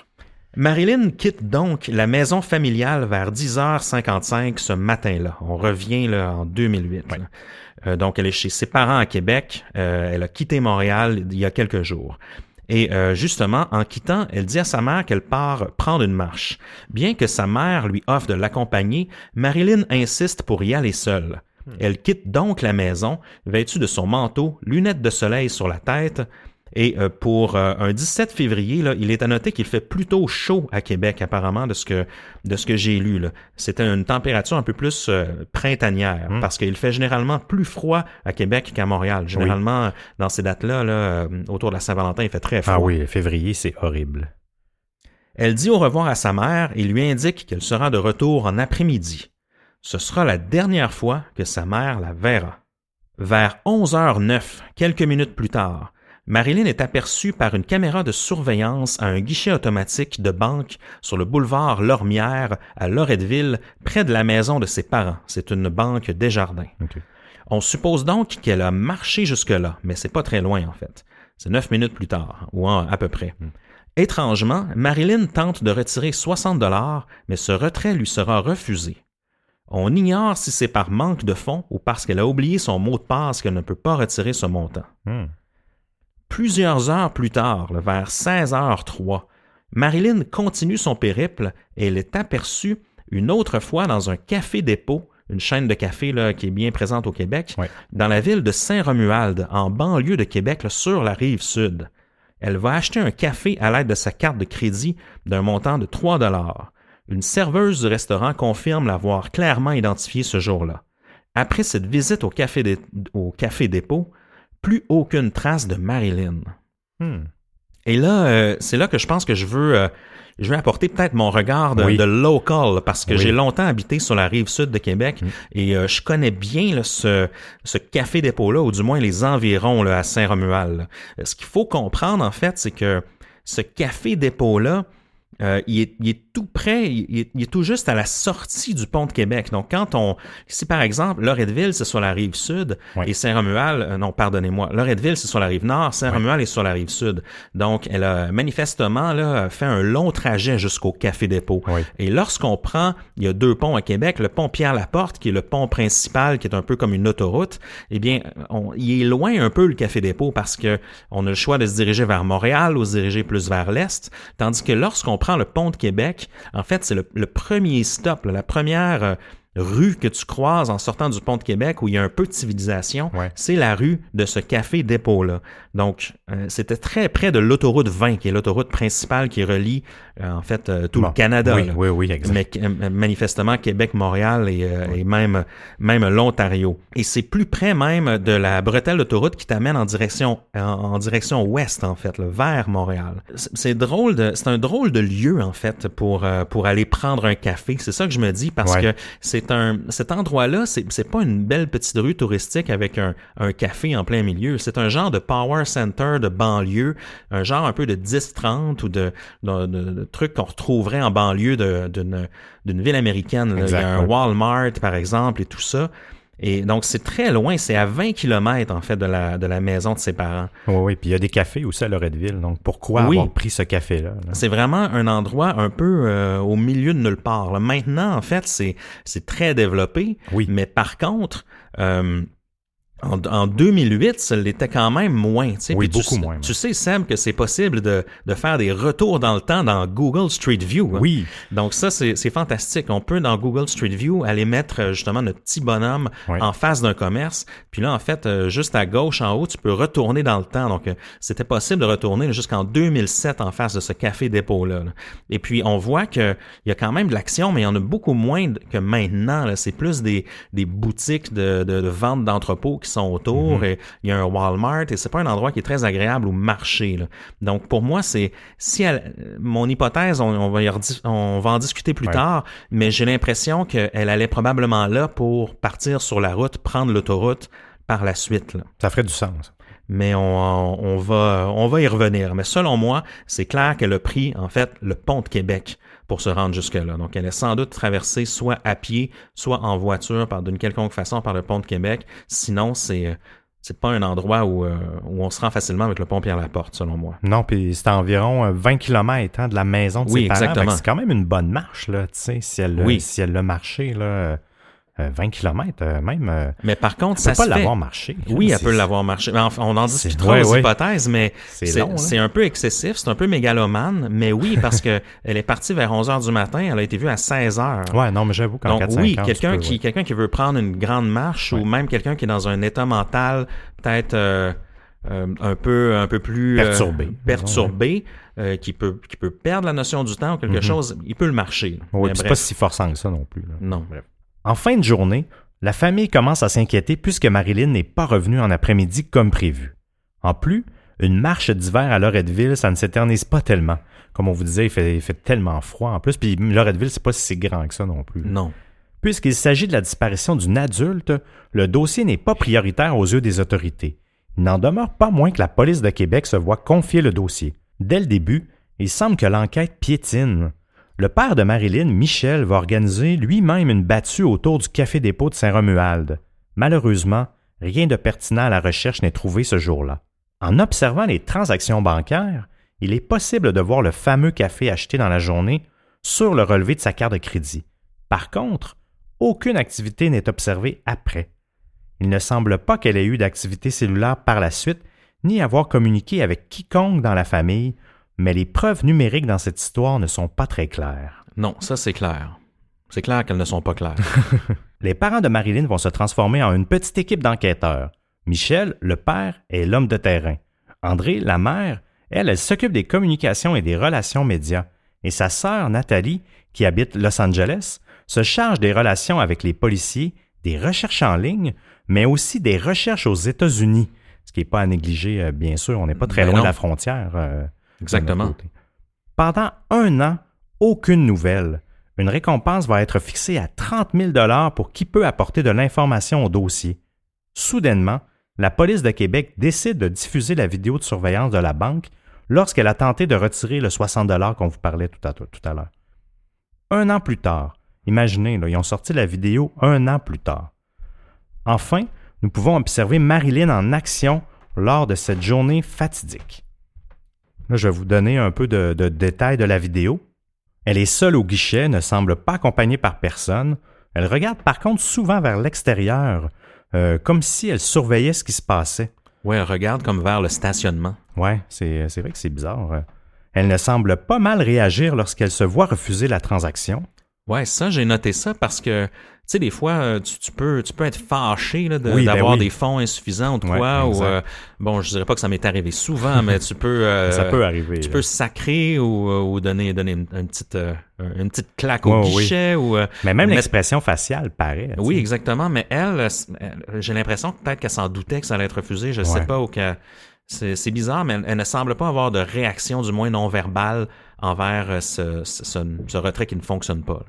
Marilyn quitte donc la maison familiale vers dix heures cinquante-cinq ce matin-là. On revient là, en deux mille huit. Ouais. Euh, donc, elle est chez ses parents à Québec. Euh, elle a quitté Montréal il y a quelques jours. Et euh, justement, en quittant, elle dit à sa mère qu'elle part prendre une marche. Bien que sa mère lui offre de l'accompagner, Marilyn insiste pour y aller seule. Elle quitte donc la maison, vêtue de son manteau, lunettes de soleil sur la tête. Et euh, pour euh, un dix-sept février, là, il est à noter qu'il fait plutôt chaud à Québec, apparemment, de ce que de ce que j'ai lu. Là. C'était une température un peu plus euh, printanière, mmh. parce qu'il fait généralement plus froid à Québec qu'à Montréal. Généralement, oui. dans ces dates-là, là, euh, autour de la Saint-Valentin, il fait très froid. Ah oui, février, c'est horrible. Elle dit au revoir à sa mère et lui indique qu'elle sera de retour en après-midi. Ce sera la dernière fois que sa mère la verra. Vers onze heures neuf, quelques minutes plus tard, Marilyn est aperçue par une caméra de surveillance à un guichet automatique de banque sur le boulevard Lormière à Loretteville, près de la maison de ses parents. C'est une banque Desjardins. Okay. On suppose donc qu'elle a marché jusque-là, mais c'est pas très loin en fait. C'est neuf minutes plus tard, ou à peu près. Mm. Étrangement, Marilyn tente de retirer soixante dollars, mais ce retrait lui sera refusé. On ignore si c'est par manque de fonds ou parce qu'elle a oublié son mot de passe qu'elle ne peut pas retirer ce montant. Mm. Plusieurs heures plus tard, vers seize heures trois, Marilyn continue son périple et elle est aperçue une autre fois dans un café dépôt, une chaîne de café là, qui est bien présente au Québec, ouais. dans la ville de Saint-Romuald, en banlieue de Québec, là, sur la rive sud. Elle va acheter un café à l'aide de sa carte de crédit d'un montant de trois dollars. Une serveuse du restaurant confirme l'avoir clairement identifié ce jour-là. Après cette visite au café, dé- au café dépôt, plus aucune trace de Marilyn. Hmm. Et là, euh, c'est là que je pense que je veux, euh, je veux apporter peut-être mon regard de, oui. de local, parce que oui. j'ai longtemps habité sur la rive sud de Québec hmm. et euh, je connais bien là, ce, ce café dépôt-là, ou du moins les environs là, à Saint-Romuald. Ce qu'il faut comprendre, en fait, c'est que ce café dépôt-là, Euh, il, est, il est tout près, il est, il est tout juste à la sortie du pont de Québec. Donc, quand on... Si, par exemple, Loretteville, c'est sur la rive sud, oui. et Saint-Romuald... Euh, non, pardonnez-moi. Loretteville, c'est sur la rive nord, Saint-Romuald oui. est sur la rive sud. Donc, elle a manifestement là, fait un long trajet jusqu'au Café Dépôt. Oui. Et lorsqu'on prend... Il y a deux ponts à Québec. Le pont Pierre-Laporte, qui est le pont principal, qui est un peu comme une autoroute. Eh bien, on, il est loin un peu, le Café Dépôt, parce que on a le choix de se diriger vers Montréal ou se diriger plus vers l'est. Tandis que lorsqu'on prend le pont de Québec, en fait, c'est le, le premier stop, là, la première euh, rue que tu croises en sortant du pont de Québec où il y a un peu de civilisation, ouais. c'est la rue de ce café dépôt-là. Donc, euh, c'était très près de l'autoroute vingt, qui est l'autoroute principale qui relie, euh, en fait, euh, tout bon. le Canada. Oui, là. oui, oui, exact. Mais euh, manifestement, Québec, Montréal et, euh, oui. et même, même l'Ontario. Et c'est plus près même de la bretelle d'autoroute qui t'amène en direction, en, en direction ouest, en fait, là, vers Montréal. C'est, c'est drôle de, c'est un drôle de lieu, en fait, pour, euh, pour aller prendre un café. C'est ça que je me dis, parce ouais. que c'est un, cet endroit-là, c'est, c'est pas une belle petite rue touristique avec un, un café en plein milieu. C'est un genre de power center de banlieue, un genre un peu de dix trente ou de, de, de, de trucs qu'on retrouverait en banlieue de, d'une, d'une ville américaine. Là. Il y a un Walmart, par exemple, et tout ça. Et donc, c'est très loin. C'est à vingt kilomètres, en fait, de la, de la maison de ses parents. Oui, oui. Puis il y a des cafés aussi à Loretteville. Donc, pourquoi oui. avoir pris ce café-là? Là? C'est vraiment un endroit un peu euh, au milieu de nulle part. Là. Maintenant, en fait, c'est, c'est très développé. Oui. Mais par contre... Euh, En, en deux mille huit, ça l'était quand même moins. Tu sais. Oui, Puis beaucoup tu, moins. Tu sais, Sam, que c'est possible de, de faire des retours dans le temps dans Google Street View. Hein? Oui. Donc ça, c'est, c'est fantastique. On peut, dans Google Street View, aller mettre justement notre petit bonhomme oui. en face d'un commerce. Puis là, en fait, juste à gauche, en haut, tu peux retourner dans le temps. Donc, c'était possible de retourner jusqu'en deux mille sept en face de ce café dépôt-là. Là. Et puis, on voit que il y a quand même de l'action, mais il y en a beaucoup moins que maintenant. Là. C'est plus des, des boutiques de, de, de vente d'entrepôts qui sont autour, mm-hmm. et il y a un Walmart, et c'est pas un endroit qui est très agréable où marcher. Là. Donc pour moi, c'est si elle, mon hypothèse, on, on va y redis, on va en discuter plus ouais. tard, mais j'ai l'impression qu'elle allait probablement là pour partir sur la route, prendre l'autoroute par la suite. Là. Ça ferait du sens. Mais on, on va on va y revenir. Mais selon moi, c'est clair qu'elle a pris, en fait, le pont de Québec pour se rendre jusque-là. Donc, elle est sans doute traversée soit à pied, soit en voiture, par d'une quelconque façon, par le pont de Québec. Sinon, c'est c'est pas un endroit où, euh, où on se rend facilement avec le pont Pierre-Laporte, selon moi. Non, puis c'est à environ vingt kilomètres hein, de la maison de oui, ses parents. Exactement. C'est quand même une bonne marche, là, tu sais, si elle, oui. si elle l'a marché, là, vingt kilomètres même. Euh, mais par contre, elle ça peut pas se l'avoir fait. marché. Oui, là, elle peut l'avoir marché. Mais enfin, on en discutera ouais, aux ouais. hypothèses, mais c'est, c'est, long, c'est un peu excessif, c'est un peu mégalomane, mais oui, parce que elle est partie vers onze heures du matin, elle a été vue à seize heures. Ouais, non, mais j'avoue qu'en Donc quatre cinq oui, ans, quelqu'un peux, qui ouais. quelqu'un qui veut prendre une grande marche ouais. ou même quelqu'un qui est dans un état mental peut-être euh, euh, un peu un peu plus perturbé, euh, perturbé euh, qui peut qui peut perdre la notion du temps ou quelque mm-hmm. chose, il peut le marcher. Oui, c'est pas si forçant que ça non plus. Là. Non. Bref. En fin de journée, la famille commence à s'inquiéter puisque Marilyn n'est pas revenue en après-midi comme prévu. En plus, une marche d'hiver à Loretteville, ça ne s'éternise pas tellement. Comme on vous disait, il fait, il fait tellement froid en plus, puis Loretteville, c'est pas si grand que ça non plus. Non. Puisqu'il s'agit de la disparition d'une adulte, le dossier n'est pas prioritaire aux yeux des autorités. Il n'en demeure pas moins que la police de Québec se voit confier le dossier. Dès le début, il semble que l'enquête piétine. Le père de Marilyn, Michel, va organiser lui-même une battue autour du Café Dépôt de Saint-Romuald. Malheureusement, rien de pertinent à la recherche n'est trouvé ce jour-là. En observant les transactions bancaires, il est possible de voir le fameux café acheté dans la journée sur le relevé de sa carte de crédit. Par contre, aucune activité n'est observée après. Il ne semble pas qu'elle ait eu d'activité cellulaire par la suite, ni avoir communiqué avec quiconque dans la famille, mais les preuves numériques dans cette histoire ne sont pas très claires. Non, ça c'est clair. C'est clair qu'elles ne sont pas claires. Les parents de Marilyn vont se transformer en une petite équipe d'enquêteurs. Michel, le père, est l'homme de terrain. André, la mère, elle, elle s'occupe des communications et des relations médias. Et sa sœur, Nathalie, qui habite Los Angeles, se charge des relations avec les policiers, des recherches en ligne, mais aussi des recherches aux États-Unis. Ce qui n'est pas à négliger, euh, bien sûr, on n'est pas très ben loin non. de la frontière. Euh, Exactement. Pendant un an, aucune nouvelle. Une récompense va être fixée à trente mille dollars pour qui peut apporter de l'information au dossier. Soudainement, la police de Québec décide de diffuser la vidéo de surveillance de la banque lorsqu'elle a tenté de retirer le soixante dollars qu'on vous parlait tout à, tout à l'heure. Un an plus tard, imaginez, là, ils ont sorti la vidéo un an plus tard. Enfin, nous pouvons observer Marilyn en action lors de cette journée fatidique. Là, je vais vous donner un peu de, de détails de la vidéo. Elle est seule au guichet, ne semble pas accompagnée par personne. Elle regarde par contre souvent vers l'extérieur, euh, comme si elle surveillait ce qui se passait. Oui, elle regarde comme vers le stationnement. Oui, c'est, c'est vrai que c'est bizarre. Elle ne semble pas mal réagir lorsqu'elle se voit refuser la transaction. Ouais, ça, j'ai noté ça parce que, tu sais, des fois, tu, tu peux tu peux être fâché là, de, oui, d'avoir ben oui. des fonds insuffisants ou de ouais, quoi. Ou, euh, bon, je dirais pas que ça m'est arrivé souvent, mais tu peux... Euh, ça peut arriver. Tu là. peux sacrer ou, ou donner, donner une, une, petite, euh, une petite claque au ouais, guichet. Oui. Ou, euh, mais même mais, l'expression faciale paraît. Oui, sais. Exactement. Mais elle, elle, j'ai l'impression peut-être qu'elle s'en doutait que ça allait être refusé. Je ouais. sais pas. Ou qu'elle, c'est, c'est bizarre, mais elle, elle ne semble pas avoir de réaction, du moins non verbale, envers ce, ce, ce, ce retrait qui ne fonctionne pas. Là.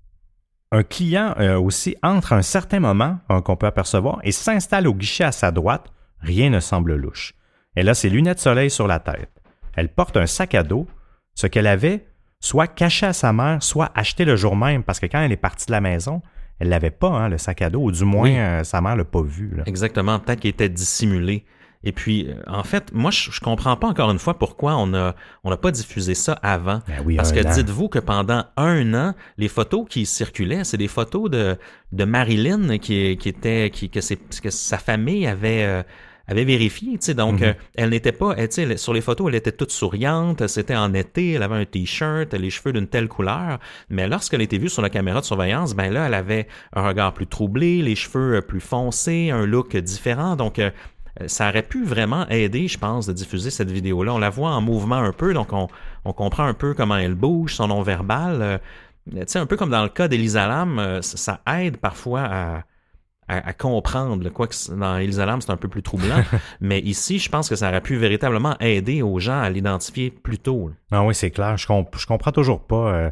Un client euh, aussi entre à un certain moment, euh, qu'on peut apercevoir, et s'installe au guichet à sa droite. Rien ne semble louche. Elle a ses lunettes soleil sur la tête. Elle porte un sac à dos, ce qu'elle avait soit caché à sa mère, soit acheté le jour même, parce que quand elle est partie de la maison, elle l'avait pas, hein, le sac à dos, ou du moins oui. euh, sa mère l'a pas vu. Là. Exactement, peut-être qu'il était dissimulé. Et puis, en fait, moi, je, je comprends pas encore une fois pourquoi on a on n'a pas diffusé ça avant. Ben oui, Parce que an. dites-vous que pendant un an, les photos qui circulaient, c'est des photos de de Marilyn qui qui était qui que c'est que sa famille avait euh, avait vérifié, tu sais, donc mm-hmm. euh, elle n'était pas, tu sais, sur les photos, elle était toute souriante, c'était en été, elle avait un t-shirt, les cheveux d'une telle couleur, mais lorsqu'elle était vue sur la caméra de surveillance, ben là, elle avait un regard plus troublé, les cheveux plus foncés, un look différent, donc euh, ça aurait pu vraiment aider, je pense, de diffuser cette vidéo-là. On la voit en mouvement un peu, donc on, on comprend un peu comment elle bouge, son non-verbal. Euh, tu sais, un peu comme dans le cas d'Elisa Lam, euh, ça, ça aide parfois à, à, à comprendre. Là, quoi que dans Elisa Lam, c'est un peu plus troublant. Mais ici, je pense que ça aurait pu véritablement aider aux gens à l'identifier plus tôt. Là. Ah oui, c'est clair. Je, comp- je comprends toujours pas... Euh...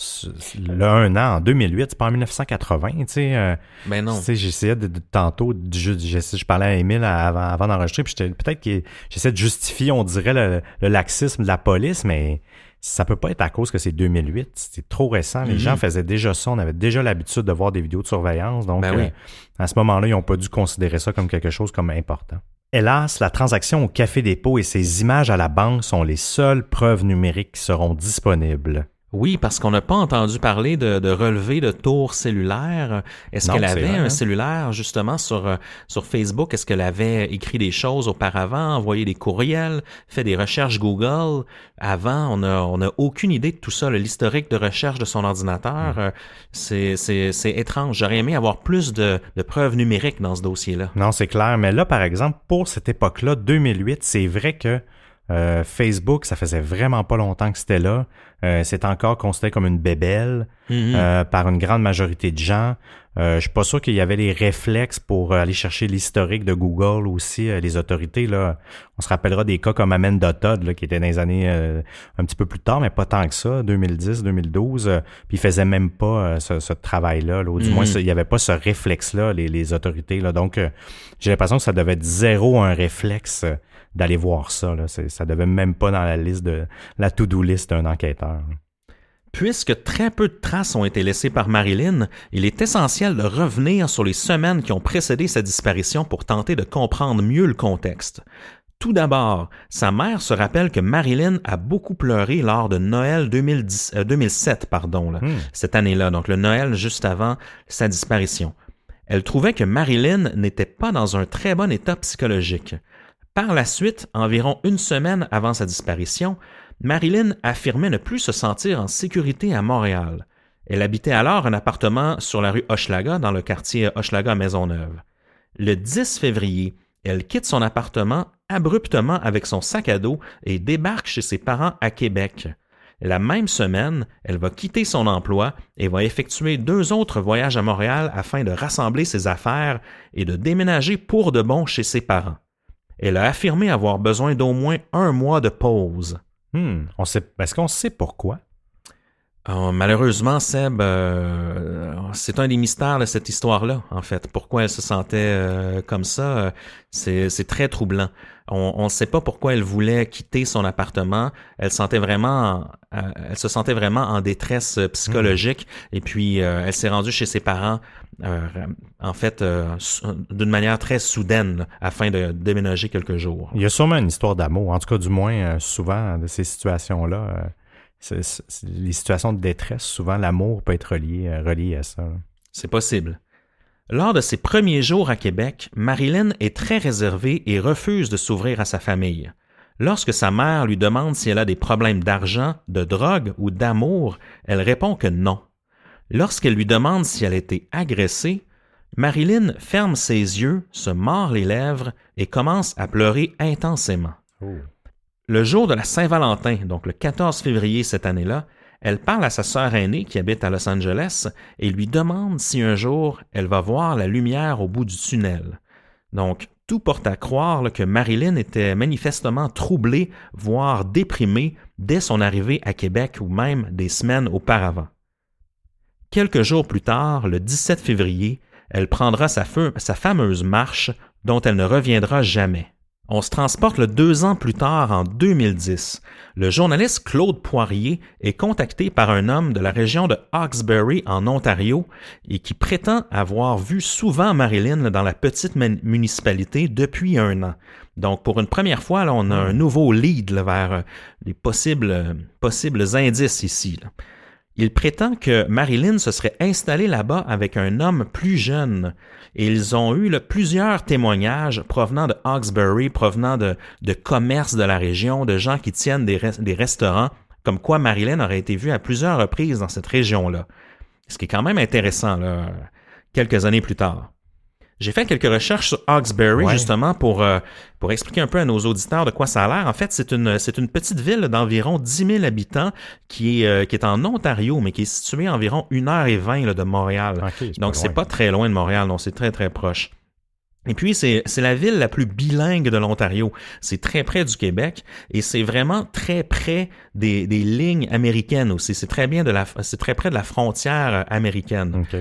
Le un an, en deux mille huit, c'est pas en dix-neuf cent quatre-vingts, tu sais. Euh, ben non. Tu sais, j'essayais de, de tantôt, de, je, je, je parlais à Émile avant, avant d'enregistrer, puis j'étais, peut-être que j'essaie de justifier, on dirait, le, le laxisme de la police, mais ça peut pas être à cause que c'est deux mille huit. C'est trop récent. Les mm-hmm. gens faisaient déjà ça. On avait déjà l'habitude de voir des vidéos de surveillance. Donc, ben oui. euh, à ce moment-là, ils n'ont pas dû considérer ça comme quelque chose comme important. Hélas, la transaction au Café Dépôt et ses images à la banque sont les seules preuves numériques qui seront disponibles. Oui, parce qu'on n'a pas entendu parler de, de relevé de tour cellulaire. Est-ce Non, qu'elle c'est avait vrai, un hein? cellulaire justement sur euh, sur Facebook? Est-ce qu'elle avait écrit des choses auparavant, envoyé des courriels, fait des recherches Google? Avant, on a on a aucune idée de tout ça. là. L'historique de recherche de son ordinateur, euh, c'est c'est c'est étrange. J'aurais aimé avoir plus de de preuves numériques dans ce dossier-là. Non, c'est clair. Mais là, par exemple, pour cette époque-là, deux mille huit, c'est vrai que euh, Facebook, ça faisait vraiment pas longtemps que c'était là. Euh, c'est encore considéré comme une bébelle Mm-hmm. euh, par une grande majorité de gens. Euh, je suis pas sûr qu'il y avait les réflexes pour euh, aller chercher l'historique de Google aussi, euh, les autorités. Là, on se rappellera des cas comme Amanda Todd, là, qui était dans les années euh, un petit peu plus tard, mais pas tant que ça, deux mille dix, deux mille douze. Euh, puis ils faisaient même pas euh, ce, ce travail-là. Là, ou du Mm-hmm. moins, il y avait pas ce réflexe-là, les, les autorités. Là. Donc, euh, j'ai l'impression que ça devait être zéro un réflexe euh, d'aller voir ça. Là. C'est, ça devait même pas dans la liste de la to-do list d'un enquêteur. Puisque très peu de traces ont été laissées par Marilyn, il est essentiel de revenir sur les semaines qui ont précédé sa disparition pour tenter de comprendre mieux le contexte. Tout d'abord, sa mère se rappelle que Marilyn a beaucoup pleuré lors de Noël deux mille dix, euh, deux mille sept, pardon, là, Hmm. cette année-là, donc le Noël juste avant sa disparition. Elle trouvait que Marilyn n'était pas dans un très bon état psychologique. Par la suite, environ une semaine avant sa disparition, Marilyn affirmait ne plus se sentir en sécurité à Montréal. Elle habitait alors un appartement sur la rue Hochelaga, dans le quartier Hochelaga-Maisonneuve. Le dix février, elle quitte son appartement abruptement avec son sac à dos et débarque chez ses parents à Québec. La même semaine, elle va quitter son emploi et va effectuer deux autres voyages à Montréal afin de rassembler ses affaires et de déménager pour de bon chez ses parents. Elle a affirmé avoir besoin d'au moins un mois de pause. Hmm. On sait, est-ce qu'on sait pourquoi? Euh, malheureusement, Seb, euh, c'est un des mystères de cette histoire-là, en fait. Pourquoi elle se sentait euh, comme ça, euh, c'est, c'est très troublant. On ne sait pas pourquoi elle voulait quitter son appartement. Elle sentait vraiment, euh, elle se sentait vraiment en détresse psychologique. Mmh. Et puis, euh, elle s'est rendue chez ses parents, euh, en fait, euh, d'une manière très soudaine, là, afin de déménager quelques jours. Il y a sûrement une histoire d'amour. En tout cas, du moins, euh, souvent, de ces situations-là, euh, c'est, c'est, les situations de détresse, souvent, l'amour peut être relié, euh, relié à ça. Là. C'est possible. Lors de ses premiers jours à Québec, Marilyn est très réservée et refuse de s'ouvrir à sa famille. Lorsque sa mère lui demande si elle a des problèmes d'argent, de drogue ou d'amour, elle répond que non. Lorsqu'elle lui demande si elle a été agressée, Marilyn ferme ses yeux, se mord les lèvres et commence à pleurer intensément. Oh. Le jour de la Saint-Valentin, donc le quatorze février cette année-là, elle parle à sa sœur aînée qui habite à Los Angeles et lui demande si un jour elle va voir la lumière au bout du tunnel. Donc, tout porte à croire là, que Marilyn était manifestement troublée, voire déprimée dès son arrivée à Québec ou même des semaines auparavant. Quelques jours plus tard, le dix-sept février, elle prendra sa, feu, sa fameuse marche dont elle ne reviendra jamais. On se transporte le deux ans plus tard, en deux mille dix. Le journaliste Claude Poirier est contacté par un homme de la région de Hawkesbury, en Ontario, et qui prétend avoir vu souvent Marilyn dans la petite municipalité depuis un an. Donc, pour une première fois, là, on a un nouveau lead là, vers les possibles, euh, possibles indices ici. Là. Il prétend que Marilyn se serait installée là-bas avec un homme plus jeune. Et ils ont eu là, plusieurs témoignages provenant de Hawkesbury, provenant de, de commerces de la région, de gens qui tiennent des, res- des restaurants, comme quoi Marilyn aurait été vue à plusieurs reprises dans cette région-là. Ce qui est quand même intéressant, là, quelques années plus tard. J'ai fait quelques recherches sur Hawkesbury, ouais. justement, pour, euh, pour expliquer un peu à nos auditeurs de quoi ça a l'air. En fait, c'est une, c'est une petite ville d'environ dix mille habitants qui est, euh, qui est en Ontario, mais qui est située à environ une heure vingt là, de Montréal. Okay, c'est Donc, pas c'est pas très loin de Montréal, non, c'est très, très proche. Et puis, c'est, c'est la ville la plus bilingue de l'Ontario. C'est très près du Québec et c'est vraiment très près des, des lignes américaines aussi. C'est très bien de la, c'est très près de la frontière américaine. Okay.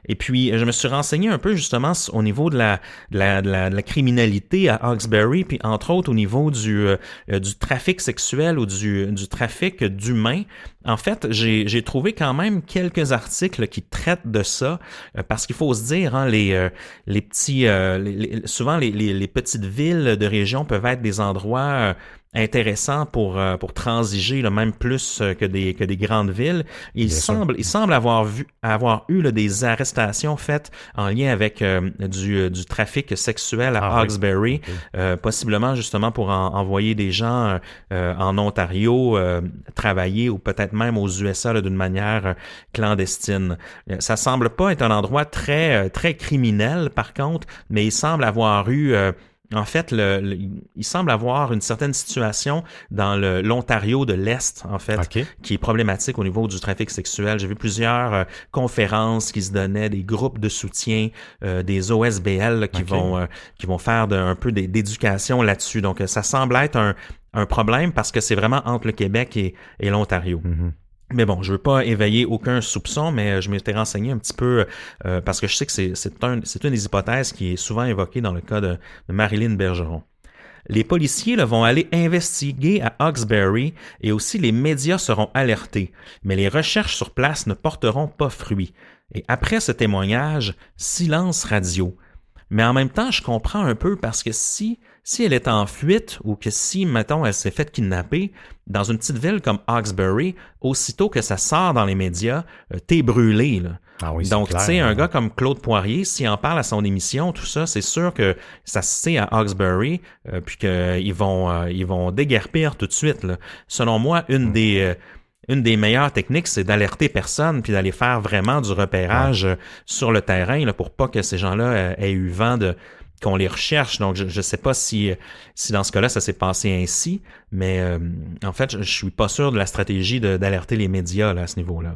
Et puis, je me suis renseigné un peu justement au niveau de la, de la, de la, de la criminalité à Hawkesbury, puis entre autres au niveau du, euh, du trafic sexuel ou du, du trafic d'humains. En fait, j'ai, j'ai trouvé quand même quelques articles qui traitent de ça, euh, parce qu'il faut se dire, hein, les, euh, les petits, euh, les, les, souvent les, les, les petites villes de région peuvent être des endroits euh, intéressants pour euh, pour transiger, là, même plus euh, que des que des grandes villes. Il Bien semble, sûr. il semble avoir vu avoir eu là, des arrestations faites en lien avec euh, du du trafic sexuel à Ah, Hawkesbury, oui. euh, possiblement justement pour en, envoyer des gens euh, en Ontario euh, travailler ou peut-être même aux U S A là, d'une manière euh, clandestine. Ça semble pas être un endroit très très criminel par contre, mais il semble avoir eu euh, en fait, le, le, il semble avoir une certaine situation dans le, l'Ontario de l'Est, en fait, OK. qui est problématique au niveau du trafic sexuel. J'ai vu plusieurs euh, conférences qui se donnaient, des groupes de soutien, euh, des O S B L là, qui OK. vont euh, qui vont faire de, un peu des, d'éducation là-dessus. Donc, ça semble être un, un problème parce que c'est vraiment entre le Québec et, et l'Ontario. Mm-hmm. Mais bon, je veux pas éveiller aucun soupçon, mais je m'étais renseigné un petit peu euh, parce que je sais que c'est, c'est, un, c'est une des hypothèses qui est souvent évoquée dans le cas de, de Marilyn Bergeron. Les policiers là, vont aller investiguer à Hawkesbury et aussi les médias seront alertés, mais les recherches sur place ne porteront pas fruit. Et après ce témoignage, silence radio. Mais en même temps, je comprends un peu parce que si si elle est en fuite ou que si, mettons, elle s'est faite kidnapper, dans une petite ville comme Hawkesbury, aussitôt que ça sort dans les médias, euh, t'es brûlé, là. Ah oui, c'est Donc, tu clair, sais, un hein. gars comme Claude Poirier, s'il en parle à son émission, tout ça, c'est sûr que ça se sait à Hawkesbury, euh, puis qu'ils vont euh, ils vont déguerpir tout de suite, là. Selon moi, une Mm. des... Euh, Une des meilleures techniques, c'est d'alerter personne puis d'aller faire vraiment du repérage ouais. sur le terrain là, pour pas que ces gens-là euh, aient eu vent de qu'on les recherche. Donc, je ne sais pas si si dans ce cas-là, ça s'est passé ainsi, mais euh, en fait, je, je suis pas sûr de la stratégie de, d'alerter les médias là, à ce niveau-là.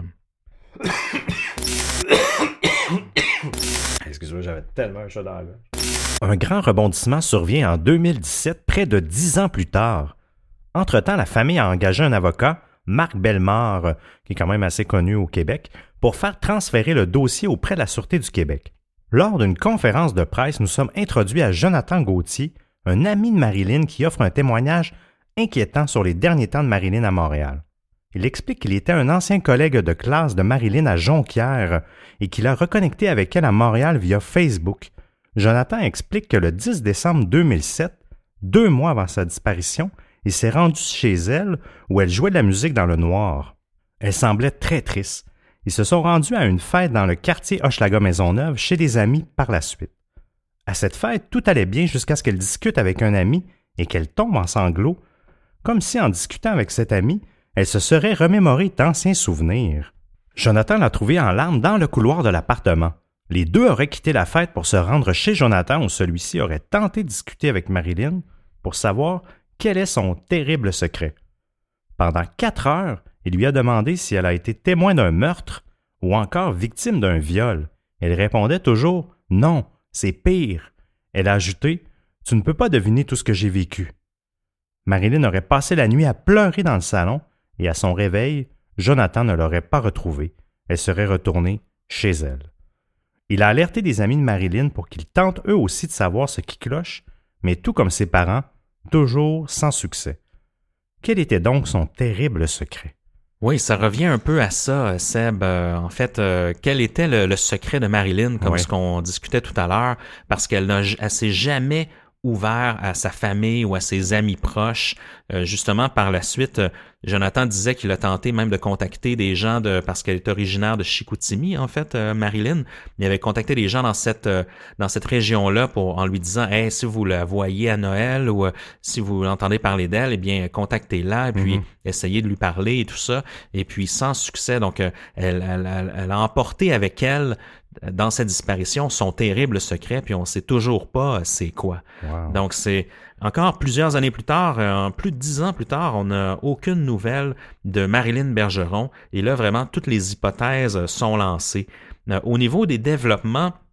Excuse-moi, j'avais tellement un chat dans la gorge. Un grand rebondissement survient en deux mille dix-sept, près de dix ans plus tard. Entre-temps, la famille a engagé un avocat, Marc Bellemare, qui est quand même assez connu au Québec, pour faire transférer le dossier auprès de la Sûreté du Québec. Lors d'une conférence de presse, nous sommes introduits à Jonathan Gauthier, un ami de Marilyn qui offre un témoignage inquiétant sur les derniers temps de Marilyn à Montréal. Il explique qu'il était un ancien collègue de classe de Marilyn à Jonquière et qu'il a reconnecté avec elle à Montréal via Facebook. Jonathan explique que le dix décembre deux mille sept, deux mois avant sa disparition, il s'est rendu chez elle où elle jouait de la musique dans le noir. Elle semblait très triste. Ils se sont rendus à une fête dans le quartier Hochelaga-Maisonneuve chez des amis par la suite. À cette fête, tout allait bien jusqu'à ce qu'elle discute avec un ami et qu'elle tombe en sanglots, comme si en discutant avec cet ami, elle se serait remémoré d'anciens souvenirs. Jonathan l'a trouvée en larmes dans le couloir de l'appartement. Les deux auraient quitté la fête pour se rendre chez Jonathan où celui-ci aurait tenté de discuter avec Marilyn pour savoir quel est son terrible secret. Pendant quatre heures, il lui a demandé si elle a été témoin d'un meurtre ou encore victime d'un viol. Elle répondait toujours « Non, c'est pire ». Elle a ajouté « Tu ne peux pas deviner tout ce que j'ai vécu ». Marilyn aurait passé la nuit à pleurer dans le salon et à son réveil, Jonathan ne l'aurait pas retrouvée. Elle serait retournée chez elle. Il a alerté des amis de Marilyn pour qu'ils tentent eux aussi de savoir ce qui cloche, mais tout comme ses parents, toujours sans succès. Quel était donc son terrible secret? Oui, ça revient un peu à ça, Seb. Euh, en fait, euh, quel était le, le secret de Marilyn, comme oui. ce qu'on discutait tout à l'heure, parce qu'elle n'a, elle s'est jamais ouvert à sa famille ou à ses amis proches. Euh, justement, par la suite, euh, Jonathan disait qu'il a tenté même de contacter des gens de parce qu'elle est originaire de Chicoutimi, en fait, euh, Marilyn. Il avait contacté des gens dans cette euh, dans cette région-là pour en lui disant, hey, si vous la voyez à Noël ou euh, si vous entendez parler d'elle, eh bien contactez-la et puis mm-hmm. essayez de lui parler et tout ça. Et puis sans succès, donc euh, elle, elle, elle, elle a emporté avec elle dans sa disparition son terrible secret, puis on sait toujours pas c'est quoi. Wow. Donc c'est encore plusieurs années plus tard, euh, plus de dix ans plus tard, on n'a aucune nouvelle de Marilyn Bergeron. Et là, vraiment, toutes les hypothèses sont lancées. Euh, au niveau des développements,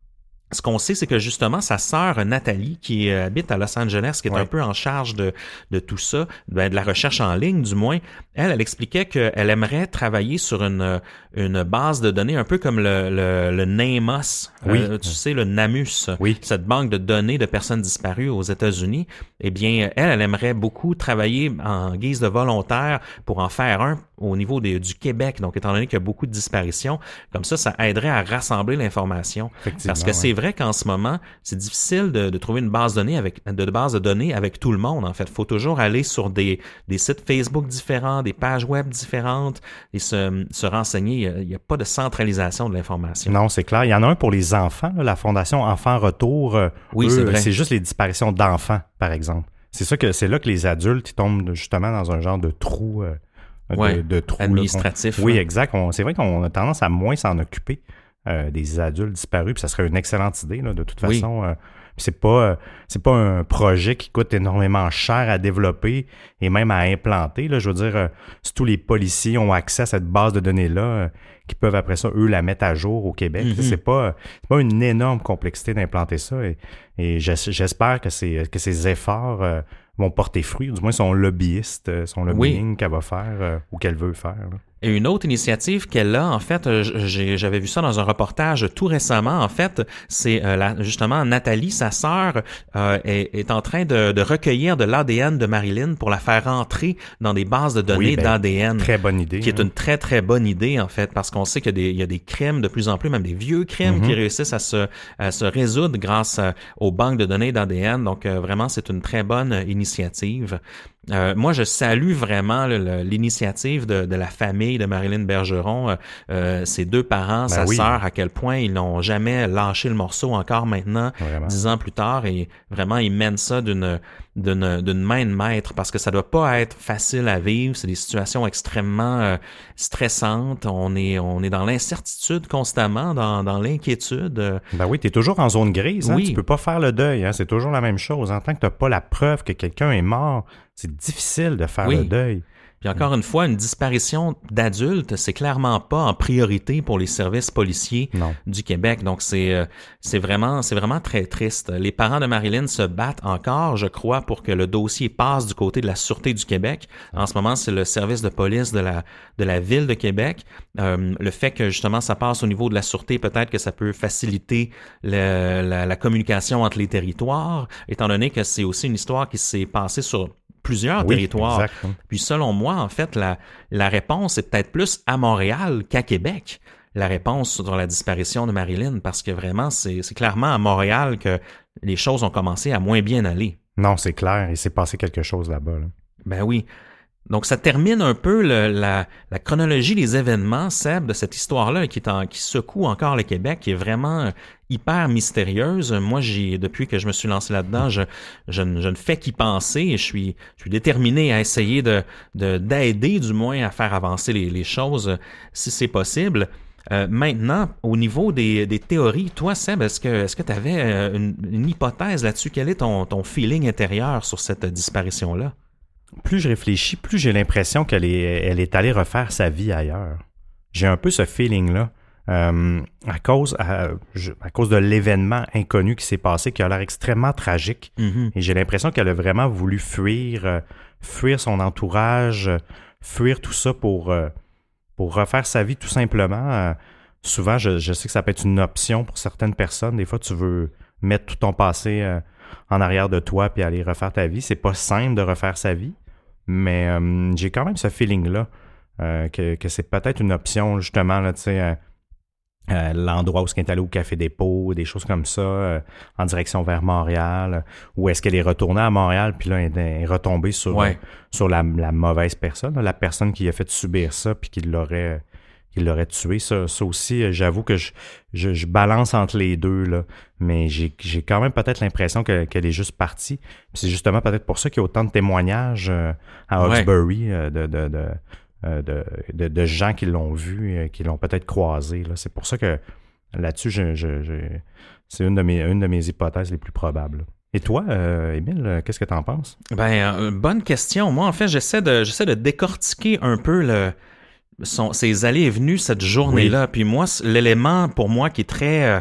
ce qu'on sait, c'est que justement, sa sœur Nathalie, qui euh, habite à Los Angeles, qui est ouais. un peu en charge de, de tout ça, ben, de la recherche en ligne du moins, elle, elle expliquait qu'elle aimerait travailler sur une, une base de données un peu comme le, le, le NamUs, oui. euh, tu sais, le NamUs, oui. cette banque de données de personnes disparues aux États-Unis. Eh bien, elle, elle aimerait beaucoup travailler en guise de volontaire pour en faire un au niveau des, du Québec. Donc, étant donné qu'il y a beaucoup de disparitions, comme ça, ça aiderait à rassembler l'information. Parce que c'est ouais. vrai qu'en ce moment, c'est difficile de, de trouver une base de données avec de base de données avec tout le monde. En fait, il faut toujours aller sur des, des sites Facebook différents, des pages web différentes et se, se renseigner. Il n'y a, a pas de centralisation de l'information. Non, c'est clair. Il y en a un pour les enfants, là, la Fondation Enfants Retour. Euh, oui, eux, c'est vrai. C'est juste les disparitions d'enfants, par exemple. C'est ça que c'est là que les adultes ils tombent justement dans un genre de trou. Euh, ouais, de, de trou administratif. Là, oui, hein. exact. On, c'est vrai qu'on a tendance à moins s'en occuper euh, des adultes disparus, puis ça serait une excellente idée, là, de toute façon. Oui. Euh, c'est pas euh, c'est pas un projet qui coûte énormément cher à développer et même à implanter. Là, je veux dire, euh, si tous les policiers ont accès à cette base de données-là, euh, qui peuvent après ça, eux, la mettre à jour au Québec. Mm-hmm. C'est pas c'est pas une énorme complexité d'implanter ça. Et, et j'espère que ces, que ces efforts euh, vont porter fruit, du moins son lobbyiste, son lobbying oui. qu'elle va faire euh, ou qu'elle veut faire. Là. Et une autre initiative qu'elle a, en fait, j'ai, j'avais vu ça dans un reportage tout récemment, en fait, c'est euh, la, justement Nathalie, sa sœur, euh, est, est en train de, de recueillir de l'A D N de Marilyn pour la faire rentrer dans des bases de données oui, ben, d'A D N. Très bonne idée. Qui est hein. une très, très bonne idée, en fait, parce qu'on sait qu'il y a des, il y a des crimes de plus en plus, même des vieux crimes mm-hmm. qui réussissent à se, à se résoudre grâce à, aux banques de données d'A D N. Donc, euh, vraiment, c'est une très bonne initiative. Euh, moi, je salue vraiment le, le, l'initiative de, de la famille de Marilyn Bergeron, euh, ses deux parents, ben sa oui. sœur, à quel point ils n'ont jamais lâché le morceau encore maintenant, vraiment. dix ans plus tard, et vraiment, ils mènent ça d'une, d'une, d'une main de maître, parce que ça doit pas être facile à vivre, c'est des situations extrêmement euh, stressantes, on est on est dans l'incertitude constamment, dans, dans l'inquiétude. Ben oui, t'es toujours en zone grise, hein? Oui. Tu peux pas faire le deuil, hein? C'est toujours la même chose. En tant que t'as pas la preuve que quelqu'un est mort, c'est difficile de faire oui. le deuil. Puis encore une fois, une disparition d'adultes, c'est clairement pas en priorité pour les services policiers non. du Québec. Donc c'est c'est vraiment c'est vraiment très triste. Les parents de Marilyn se battent encore, je crois, pour que le dossier passe du côté de la Sûreté du Québec. En ce moment, c'est le service de police de la de la ville de Québec. Euh, le fait que justement ça passe au niveau de la Sûreté, peut-être que ça peut faciliter le, la, la communication entre les territoires, étant donné que c'est aussi une histoire qui s'est passée sur plusieurs oui, territoires. Exact. Puis selon moi, en fait, la, la réponse est peut-être plus à Montréal qu'à Québec, la réponse sur la disparition de Marilyn, parce que vraiment, c'est, c'est clairement à Montréal que les choses ont commencé à moins bien aller. Non, c'est clair, il s'est passé quelque chose là-bas. Là. Ben oui. Donc, ça termine un peu le, la, la chronologie des événements, Seb, de cette histoire-là qui, est en, qui secoue encore le Québec, qui est vraiment hyper mystérieuse. Moi, j'ai depuis que je me suis lancé là-dedans, je, je, ne, je ne fais qu'y penser et je suis, je suis déterminé à essayer de, de d'aider du moins à faire avancer les, les choses si c'est possible. Euh, maintenant, au niveau des, des théories, toi, Seb, est-ce que est-ce que tu avais une, une hypothèse là-dessus? Quel est ton, ton feeling intérieur sur cette disparition-là? Plus je réfléchis, plus j'ai l'impression qu'elle est, elle est allée refaire sa vie ailleurs. J'ai un peu ce feeling-là. Euh, à cause à, je, à cause de l'événement inconnu qui s'est passé, qui a l'air extrêmement tragique. Mm-hmm. Et j'ai l'impression qu'elle a vraiment voulu fuir, euh, fuir son entourage, euh, fuir tout ça pour, euh, pour refaire sa vie tout simplement. Euh, souvent, je, je sais que ça peut être une option pour certaines personnes. Des fois, tu veux mettre tout ton passé euh, en arrière de toi puis aller refaire ta vie. C'est pas simple de refaire sa vie, mais euh, j'ai quand même ce feeling-là euh, que, que c'est peut-être une option, justement, là, tu sais, euh, euh, l'endroit où elle est allée au Café Dépôt, des choses comme ça, euh, en direction vers Montréal, ou est-ce qu'elle est retournée à Montréal, puis là, elle est retombée sur, ouais. euh, sur la, la mauvaise personne, là, la personne qui a fait subir ça, puis qui l'aurait... qui l'aurait tué. Ça, ça aussi, j'avoue que je, je, je balance entre les deux, là. Mais j'ai, j'ai quand même peut-être l'impression que, qu'elle est juste partie. Puis c'est justement peut-être pour ça qu'il y a autant de témoignages euh, à Hawkesbury, ouais. euh, de, de, de, euh, de, de, de gens qui l'ont vu, euh, qui l'ont peut-être croisé, là. C'est pour ça que là-dessus, je, je, je, c'est une de, mes, une de mes hypothèses les plus probables. Et toi, euh, Émile, qu'est-ce que tu en penses? Ben, euh, bonne question. Moi, en fait, j'essaie de, j'essaie de décortiquer un peu le... Son, ses allées et venues cette journée-là. Oui. Puis moi, l'élément pour moi qui est très euh,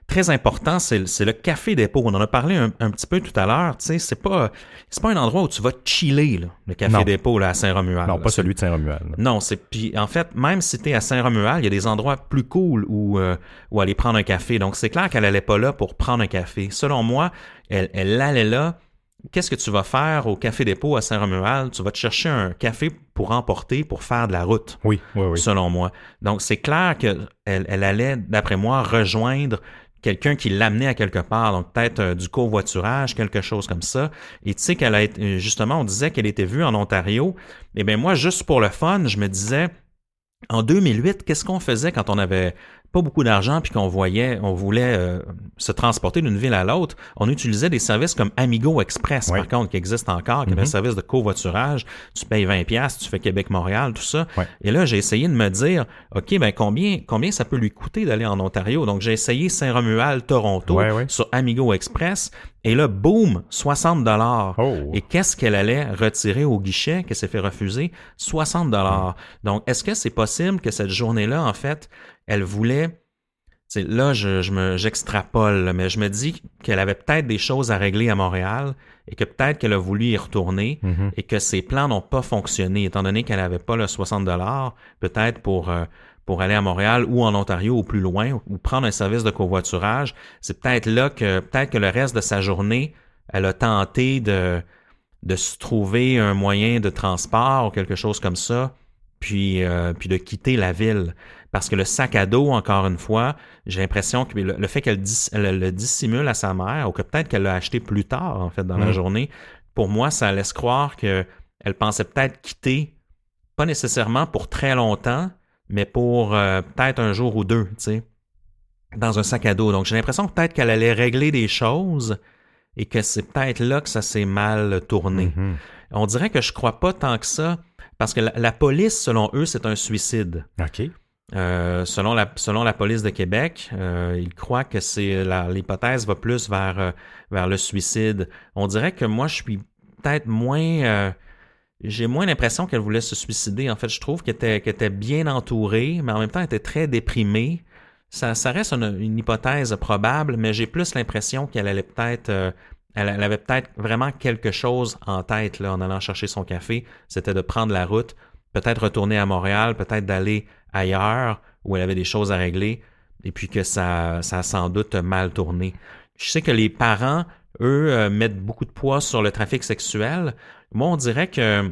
très important, c'est, c'est le Café Dépôt. On en a parlé un, un petit peu tout à l'heure. Tu sais, c'est pas, c'est pas un endroit où tu vas chiller, là, le Café non. Dépôt là, à Saint-Romuald. Non, là. pas celui de Saint-Romuald. Là. Non, c'est puis en fait, même si t'es à Saint-Romuald, il y a des endroits plus cool où, euh, où aller prendre un café. Donc, c'est clair qu'elle allait pas là pour prendre un café. Selon moi, elle, elle allait là. Qu'est-ce que tu vas faire au Café Dépôt à Saint-Romuald? Tu vas te chercher un café pour emporter, pour faire de la route. Oui, oui, oui. Selon moi. Donc, c'est clair qu'elle elle allait, d'après moi, rejoindre quelqu'un qui l'amenait à quelque part. Donc, peut-être euh, du covoiturage, quelque chose comme ça. Et tu sais qu'elle a été, justement, on disait qu'elle était vue en Ontario. Eh bien, moi, juste pour le fun, je me disais, en deux mille huit, qu'est-ce qu'on faisait quand on avait pas beaucoup d'argent puis qu'on voyait, on voulait euh, se transporter d'une ville à l'autre? On utilisait des services comme Amigo Express, oui. par contre, qui existent encore, qui mm-hmm. avait un service de covoiturage. Tu payes vingt dollars, tu fais Québec-Montréal, tout ça. Oui. Et là, j'ai essayé de me dire, OK, ben combien combien ça peut lui coûter d'aller en Ontario? Donc, j'ai essayé Saint-Romuald-Toronto oui, oui. sur Amigo Express. Et là, boum, soixante dollars. Oh. Et qu'est-ce qu'elle allait retirer au guichet, qu'elle s'est fait refuser? soixante dollars. Mm. Donc, est-ce que c'est possible que cette journée-là, en fait, elle voulait... T'sais, là, je, je me, j'extrapole, mais je me dis qu'elle avait peut-être des choses à régler à Montréal et que peut-être qu'elle a voulu y retourner mm-hmm. et que ses plans n'ont pas fonctionné, étant donné qu'elle n'avait pas le soixante dollars, peut-être pour... Euh, pour aller à Montréal ou en Ontario ou plus loin, ou prendre un service de covoiturage, c'est peut-être là que peut-être que le reste de sa journée, elle a tenté de, de se trouver un moyen de transport ou quelque chose comme ça, puis, euh, puis de quitter la ville. Parce que le sac à dos, encore une fois, j'ai l'impression que le, le fait qu'elle dis, elle le dissimule à sa mère, ou que peut-être qu'elle l'a acheté plus tard, en fait, dans mmh. la journée, pour moi, ça laisse croire qu'elle pensait peut-être quitter, pas nécessairement pour très longtemps, mais pour euh, peut-être un jour ou deux, tu sais, dans un sac à dos. Donc, j'ai l'impression que peut-être qu'elle allait régler des choses et que c'est peut-être là que ça s'est mal tourné. Mm-hmm. On dirait que je crois pas tant que ça, parce que la, la police, selon eux, c'est un suicide. OK. Euh, selon la selon la police de Québec, euh, ils croient que c'est la, l'hypothèse va plus vers euh, vers le suicide. On dirait que moi, je suis peut-être moins... Euh, J'ai moins l'impression qu'elle voulait se suicider. En fait, je trouve qu'elle était, qu'elle était bien entourée, mais en même temps, elle était très déprimée. Ça, ça reste une, une hypothèse probable, mais j'ai plus l'impression qu'elle allait peut-être... Euh, elle, elle avait peut-être vraiment quelque chose en tête là, en allant chercher son café. C'était de prendre la route, peut-être retourner à Montréal, peut-être d'aller ailleurs où elle avait des choses à régler, et puis que ça, ça a sans doute mal tourné. Je sais que les parents, eux, euh, mettent beaucoup de poids sur le trafic sexuel. Moi, on dirait que,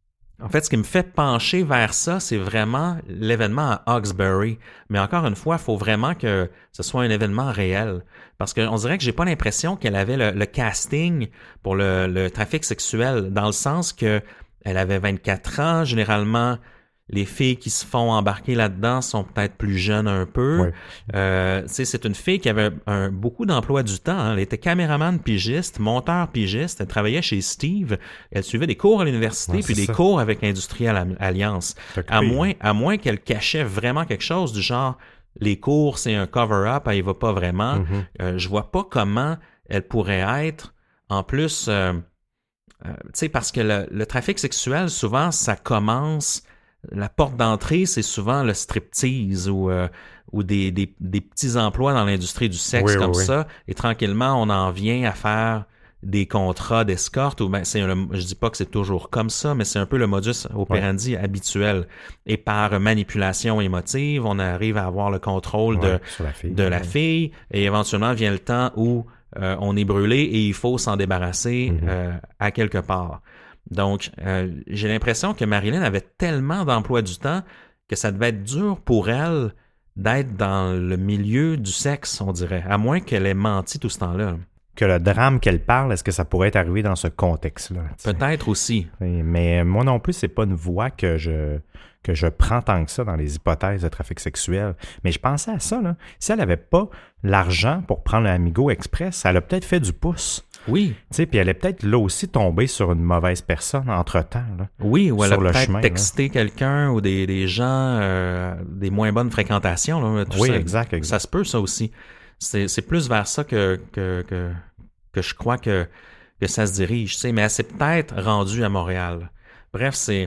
en fait, ce qui me fait pencher vers ça, c'est vraiment l'événement à Hawkesbury. Mais encore une fois, il faut vraiment que ce soit un événement réel. Parce qu'on dirait que j'ai pas l'impression qu'elle avait le, le casting pour le, le trafic sexuel, dans le sens que elle avait vingt-quatre ans, généralement... Les filles qui se font embarquer là-dedans sont peut-être plus jeunes un peu. Ouais. Euh, c'est une fille qui avait un, beaucoup d'emploi du temps. Hein. Elle était caméraman pigiste, monteur pigiste. Elle travaillait chez Steve. Elle suivait des cours à l'université ouais, puis des ça. cours avec Industrial Alliance. À moins, à moins qu'elle cachait vraiment quelque chose du genre les cours, c'est un cover-up, elle y va pas vraiment. Mm-hmm. Euh, je vois pas comment elle pourrait être. En plus, euh, euh, tu sais, parce que le, le trafic sexuel, souvent, ça commence... La porte d'entrée, c'est souvent le striptease ou, euh, ou des, des, des petits emplois dans l'industrie du sexe oui, comme oui, ça. Oui. Et tranquillement, on en vient à faire des contrats d'escorte. Ou ben, c'est un, je dis pas que c'est toujours comme ça, mais c'est un peu le modus operandi oui. habituel. Et par manipulation émotive, on arrive à avoir le contrôle oui, de, la fille, de oui. la fille. Et éventuellement, vient le temps où euh, on est brûlé et il faut s'en débarrasser mm-hmm. euh, à quelque part. Donc, euh, j'ai l'impression que Marilyn avait tellement d'emploi du temps que ça devait être dur pour elle d'être dans le milieu du sexe, on dirait, à moins qu'elle ait menti tout ce temps-là. Que le drame qu'elle parle, est-ce que ça pourrait être arrivé dans ce contexte-là? Peut-être aussi. Mais moi non plus, c'est pas une voie que je que je prends tant que ça dans les hypothèses de trafic sexuel. Mais je pensais à ça, là. Si elle n'avait pas l'argent pour prendre l'Amigo Express, elle a peut-être fait du pouce. Oui. Tu sais, puis elle est peut-être là aussi tombée sur une mauvaise personne entre-temps. Là, oui, ou elle a peut-être chemin, texté quelqu'un ou des, des gens, euh, des moins bonnes fréquentations. Là, tout oui, ça, exact, exact. Ça se peut, ça aussi. C'est, c'est plus vers ça que, que, que, que je crois que, que ça se dirige. Tu sais, mais elle s'est peut-être rendue à Montréal. Bref, c'est...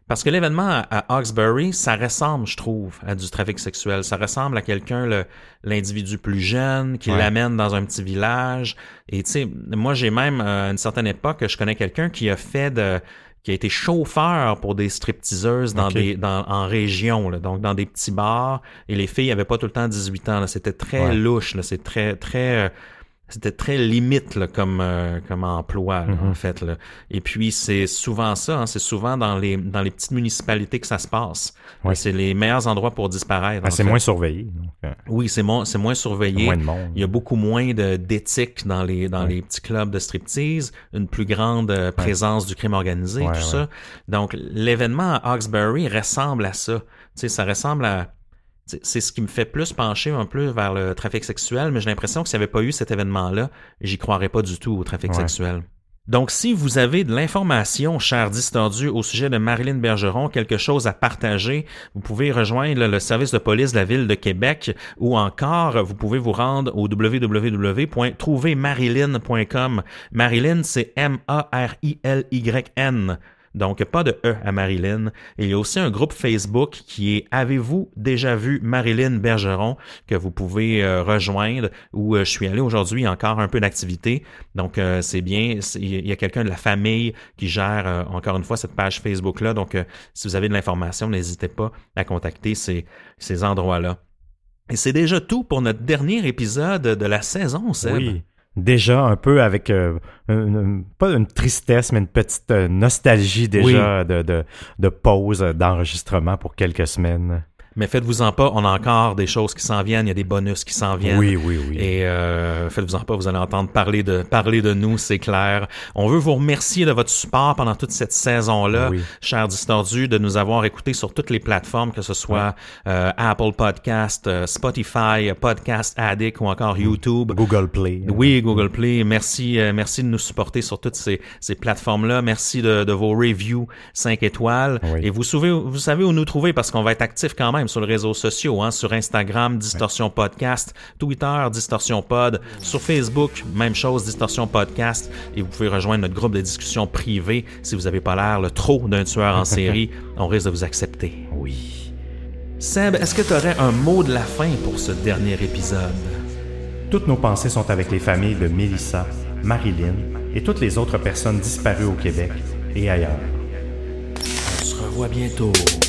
Parce que l'événement à, à Hawkesbury, ça ressemble, je trouve, à du trafic sexuel. Ça ressemble à quelqu'un, le, l'individu plus jeune, qui ouais. l'amène dans un petit village. Et tu sais, moi, j'ai même, à une certaine époque, je connais quelqu'un qui a fait de... qui a été chauffeur pour des stripteaseuses dans okay. des dans en région, là, donc dans des petits bars, et les filles avaient pas tout le temps dix-huit ans, là, c'était très ouais. louche, là, c'est très très euh, c'était très limite là, comme euh, comme emploi là, mm-hmm. en fait là. Et puis c'est souvent ça, hein, c'est souvent dans les dans les petites municipalités que ça se passe. Ouais. C'est les meilleurs endroits pour disparaître. Ah, c'est fait. moins surveillé. Donc, euh... Oui, c'est moins c'est moins surveillé. Moins de monde. Il y a beaucoup moins de d'éthique dans les dans ouais. les petits clubs de striptease, une plus grande euh, présence ouais. du crime organisé, ouais, tout ouais. ça. Donc l'événement à Hawkesbury ressemble à ça. Tu sais, ça ressemble à c'est ce qui me fait plus pencher un peu vers le trafic sexuel, mais j'ai l'impression que s'il n'y avait pas eu cet événement-là, j'y croirais pas du tout au trafic ouais. sexuel. Donc, si vous avez de l'information, chers distordus, au sujet de Marilyn Bergeron, quelque chose à partager, vous pouvez rejoindre le service de police de la Ville de Québec ou encore, vous pouvez vous rendre au w w w point trouver marilyn point com. Marilyn, c'est M A R I L Y N. Donc, pas de E à Marilyn. Et il y a aussi un groupe Facebook qui est « Avez-vous déjà vu Marilyn Bergeron » que vous pouvez euh, rejoindre, où euh, je suis allé aujourd'hui, encore un peu d'activité. Donc, euh, c'est bien. Il y a quelqu'un de la famille qui gère, euh, encore une fois, cette page Facebook-là. Donc, euh, si vous avez de l'information, n'hésitez pas à contacter ces, ces endroits-là. Et c'est déjà tout pour notre dernier épisode de la saison, Seb. Oui. Déjà un peu avec, euh, une, une, pas une tristesse, mais une petite euh, nostalgie déjà oui. de, de, de pause d'enregistrement pour quelques semaines. Mais faites-vous-en pas, on a encore des choses qui s'en viennent, il y a des bonus qui s'en viennent. Oui, oui, oui. Et euh, faites-vous-en pas, vous allez entendre parler de parler de nous, c'est clair. On veut vous remercier de votre support pendant toute cette saison-là, oui. chers distordus, de nous avoir écoutés sur toutes les plateformes, que ce soit oui. euh, Apple Podcast, euh, Spotify, Podcast Addict ou encore YouTube. Google Play. Oui, Google Play. Merci, euh, merci de nous supporter sur toutes ces, ces plateformes-là. Merci de, de vos reviews cinq étoiles. Oui. Et vous savez, vous savez où nous trouver parce qu'on va être actifs quand même sur les réseaux sociaux, hein, sur Instagram, Distorsion Podcast, Twitter, Distorsion Pod, sur Facebook, même chose, Distorsion Podcast, et vous pouvez rejoindre notre groupe de discussion privé si vous n'avez pas l'air le trop d'un tueur en série, on risque de vous accepter. Oui. Seb, est-ce que tu aurais un mot de la fin pour ce dernier épisode? Toutes nos pensées sont avec les familles de Mélissa, Marilyn et toutes les autres personnes disparues au Québec et ailleurs. On se revoit bientôt.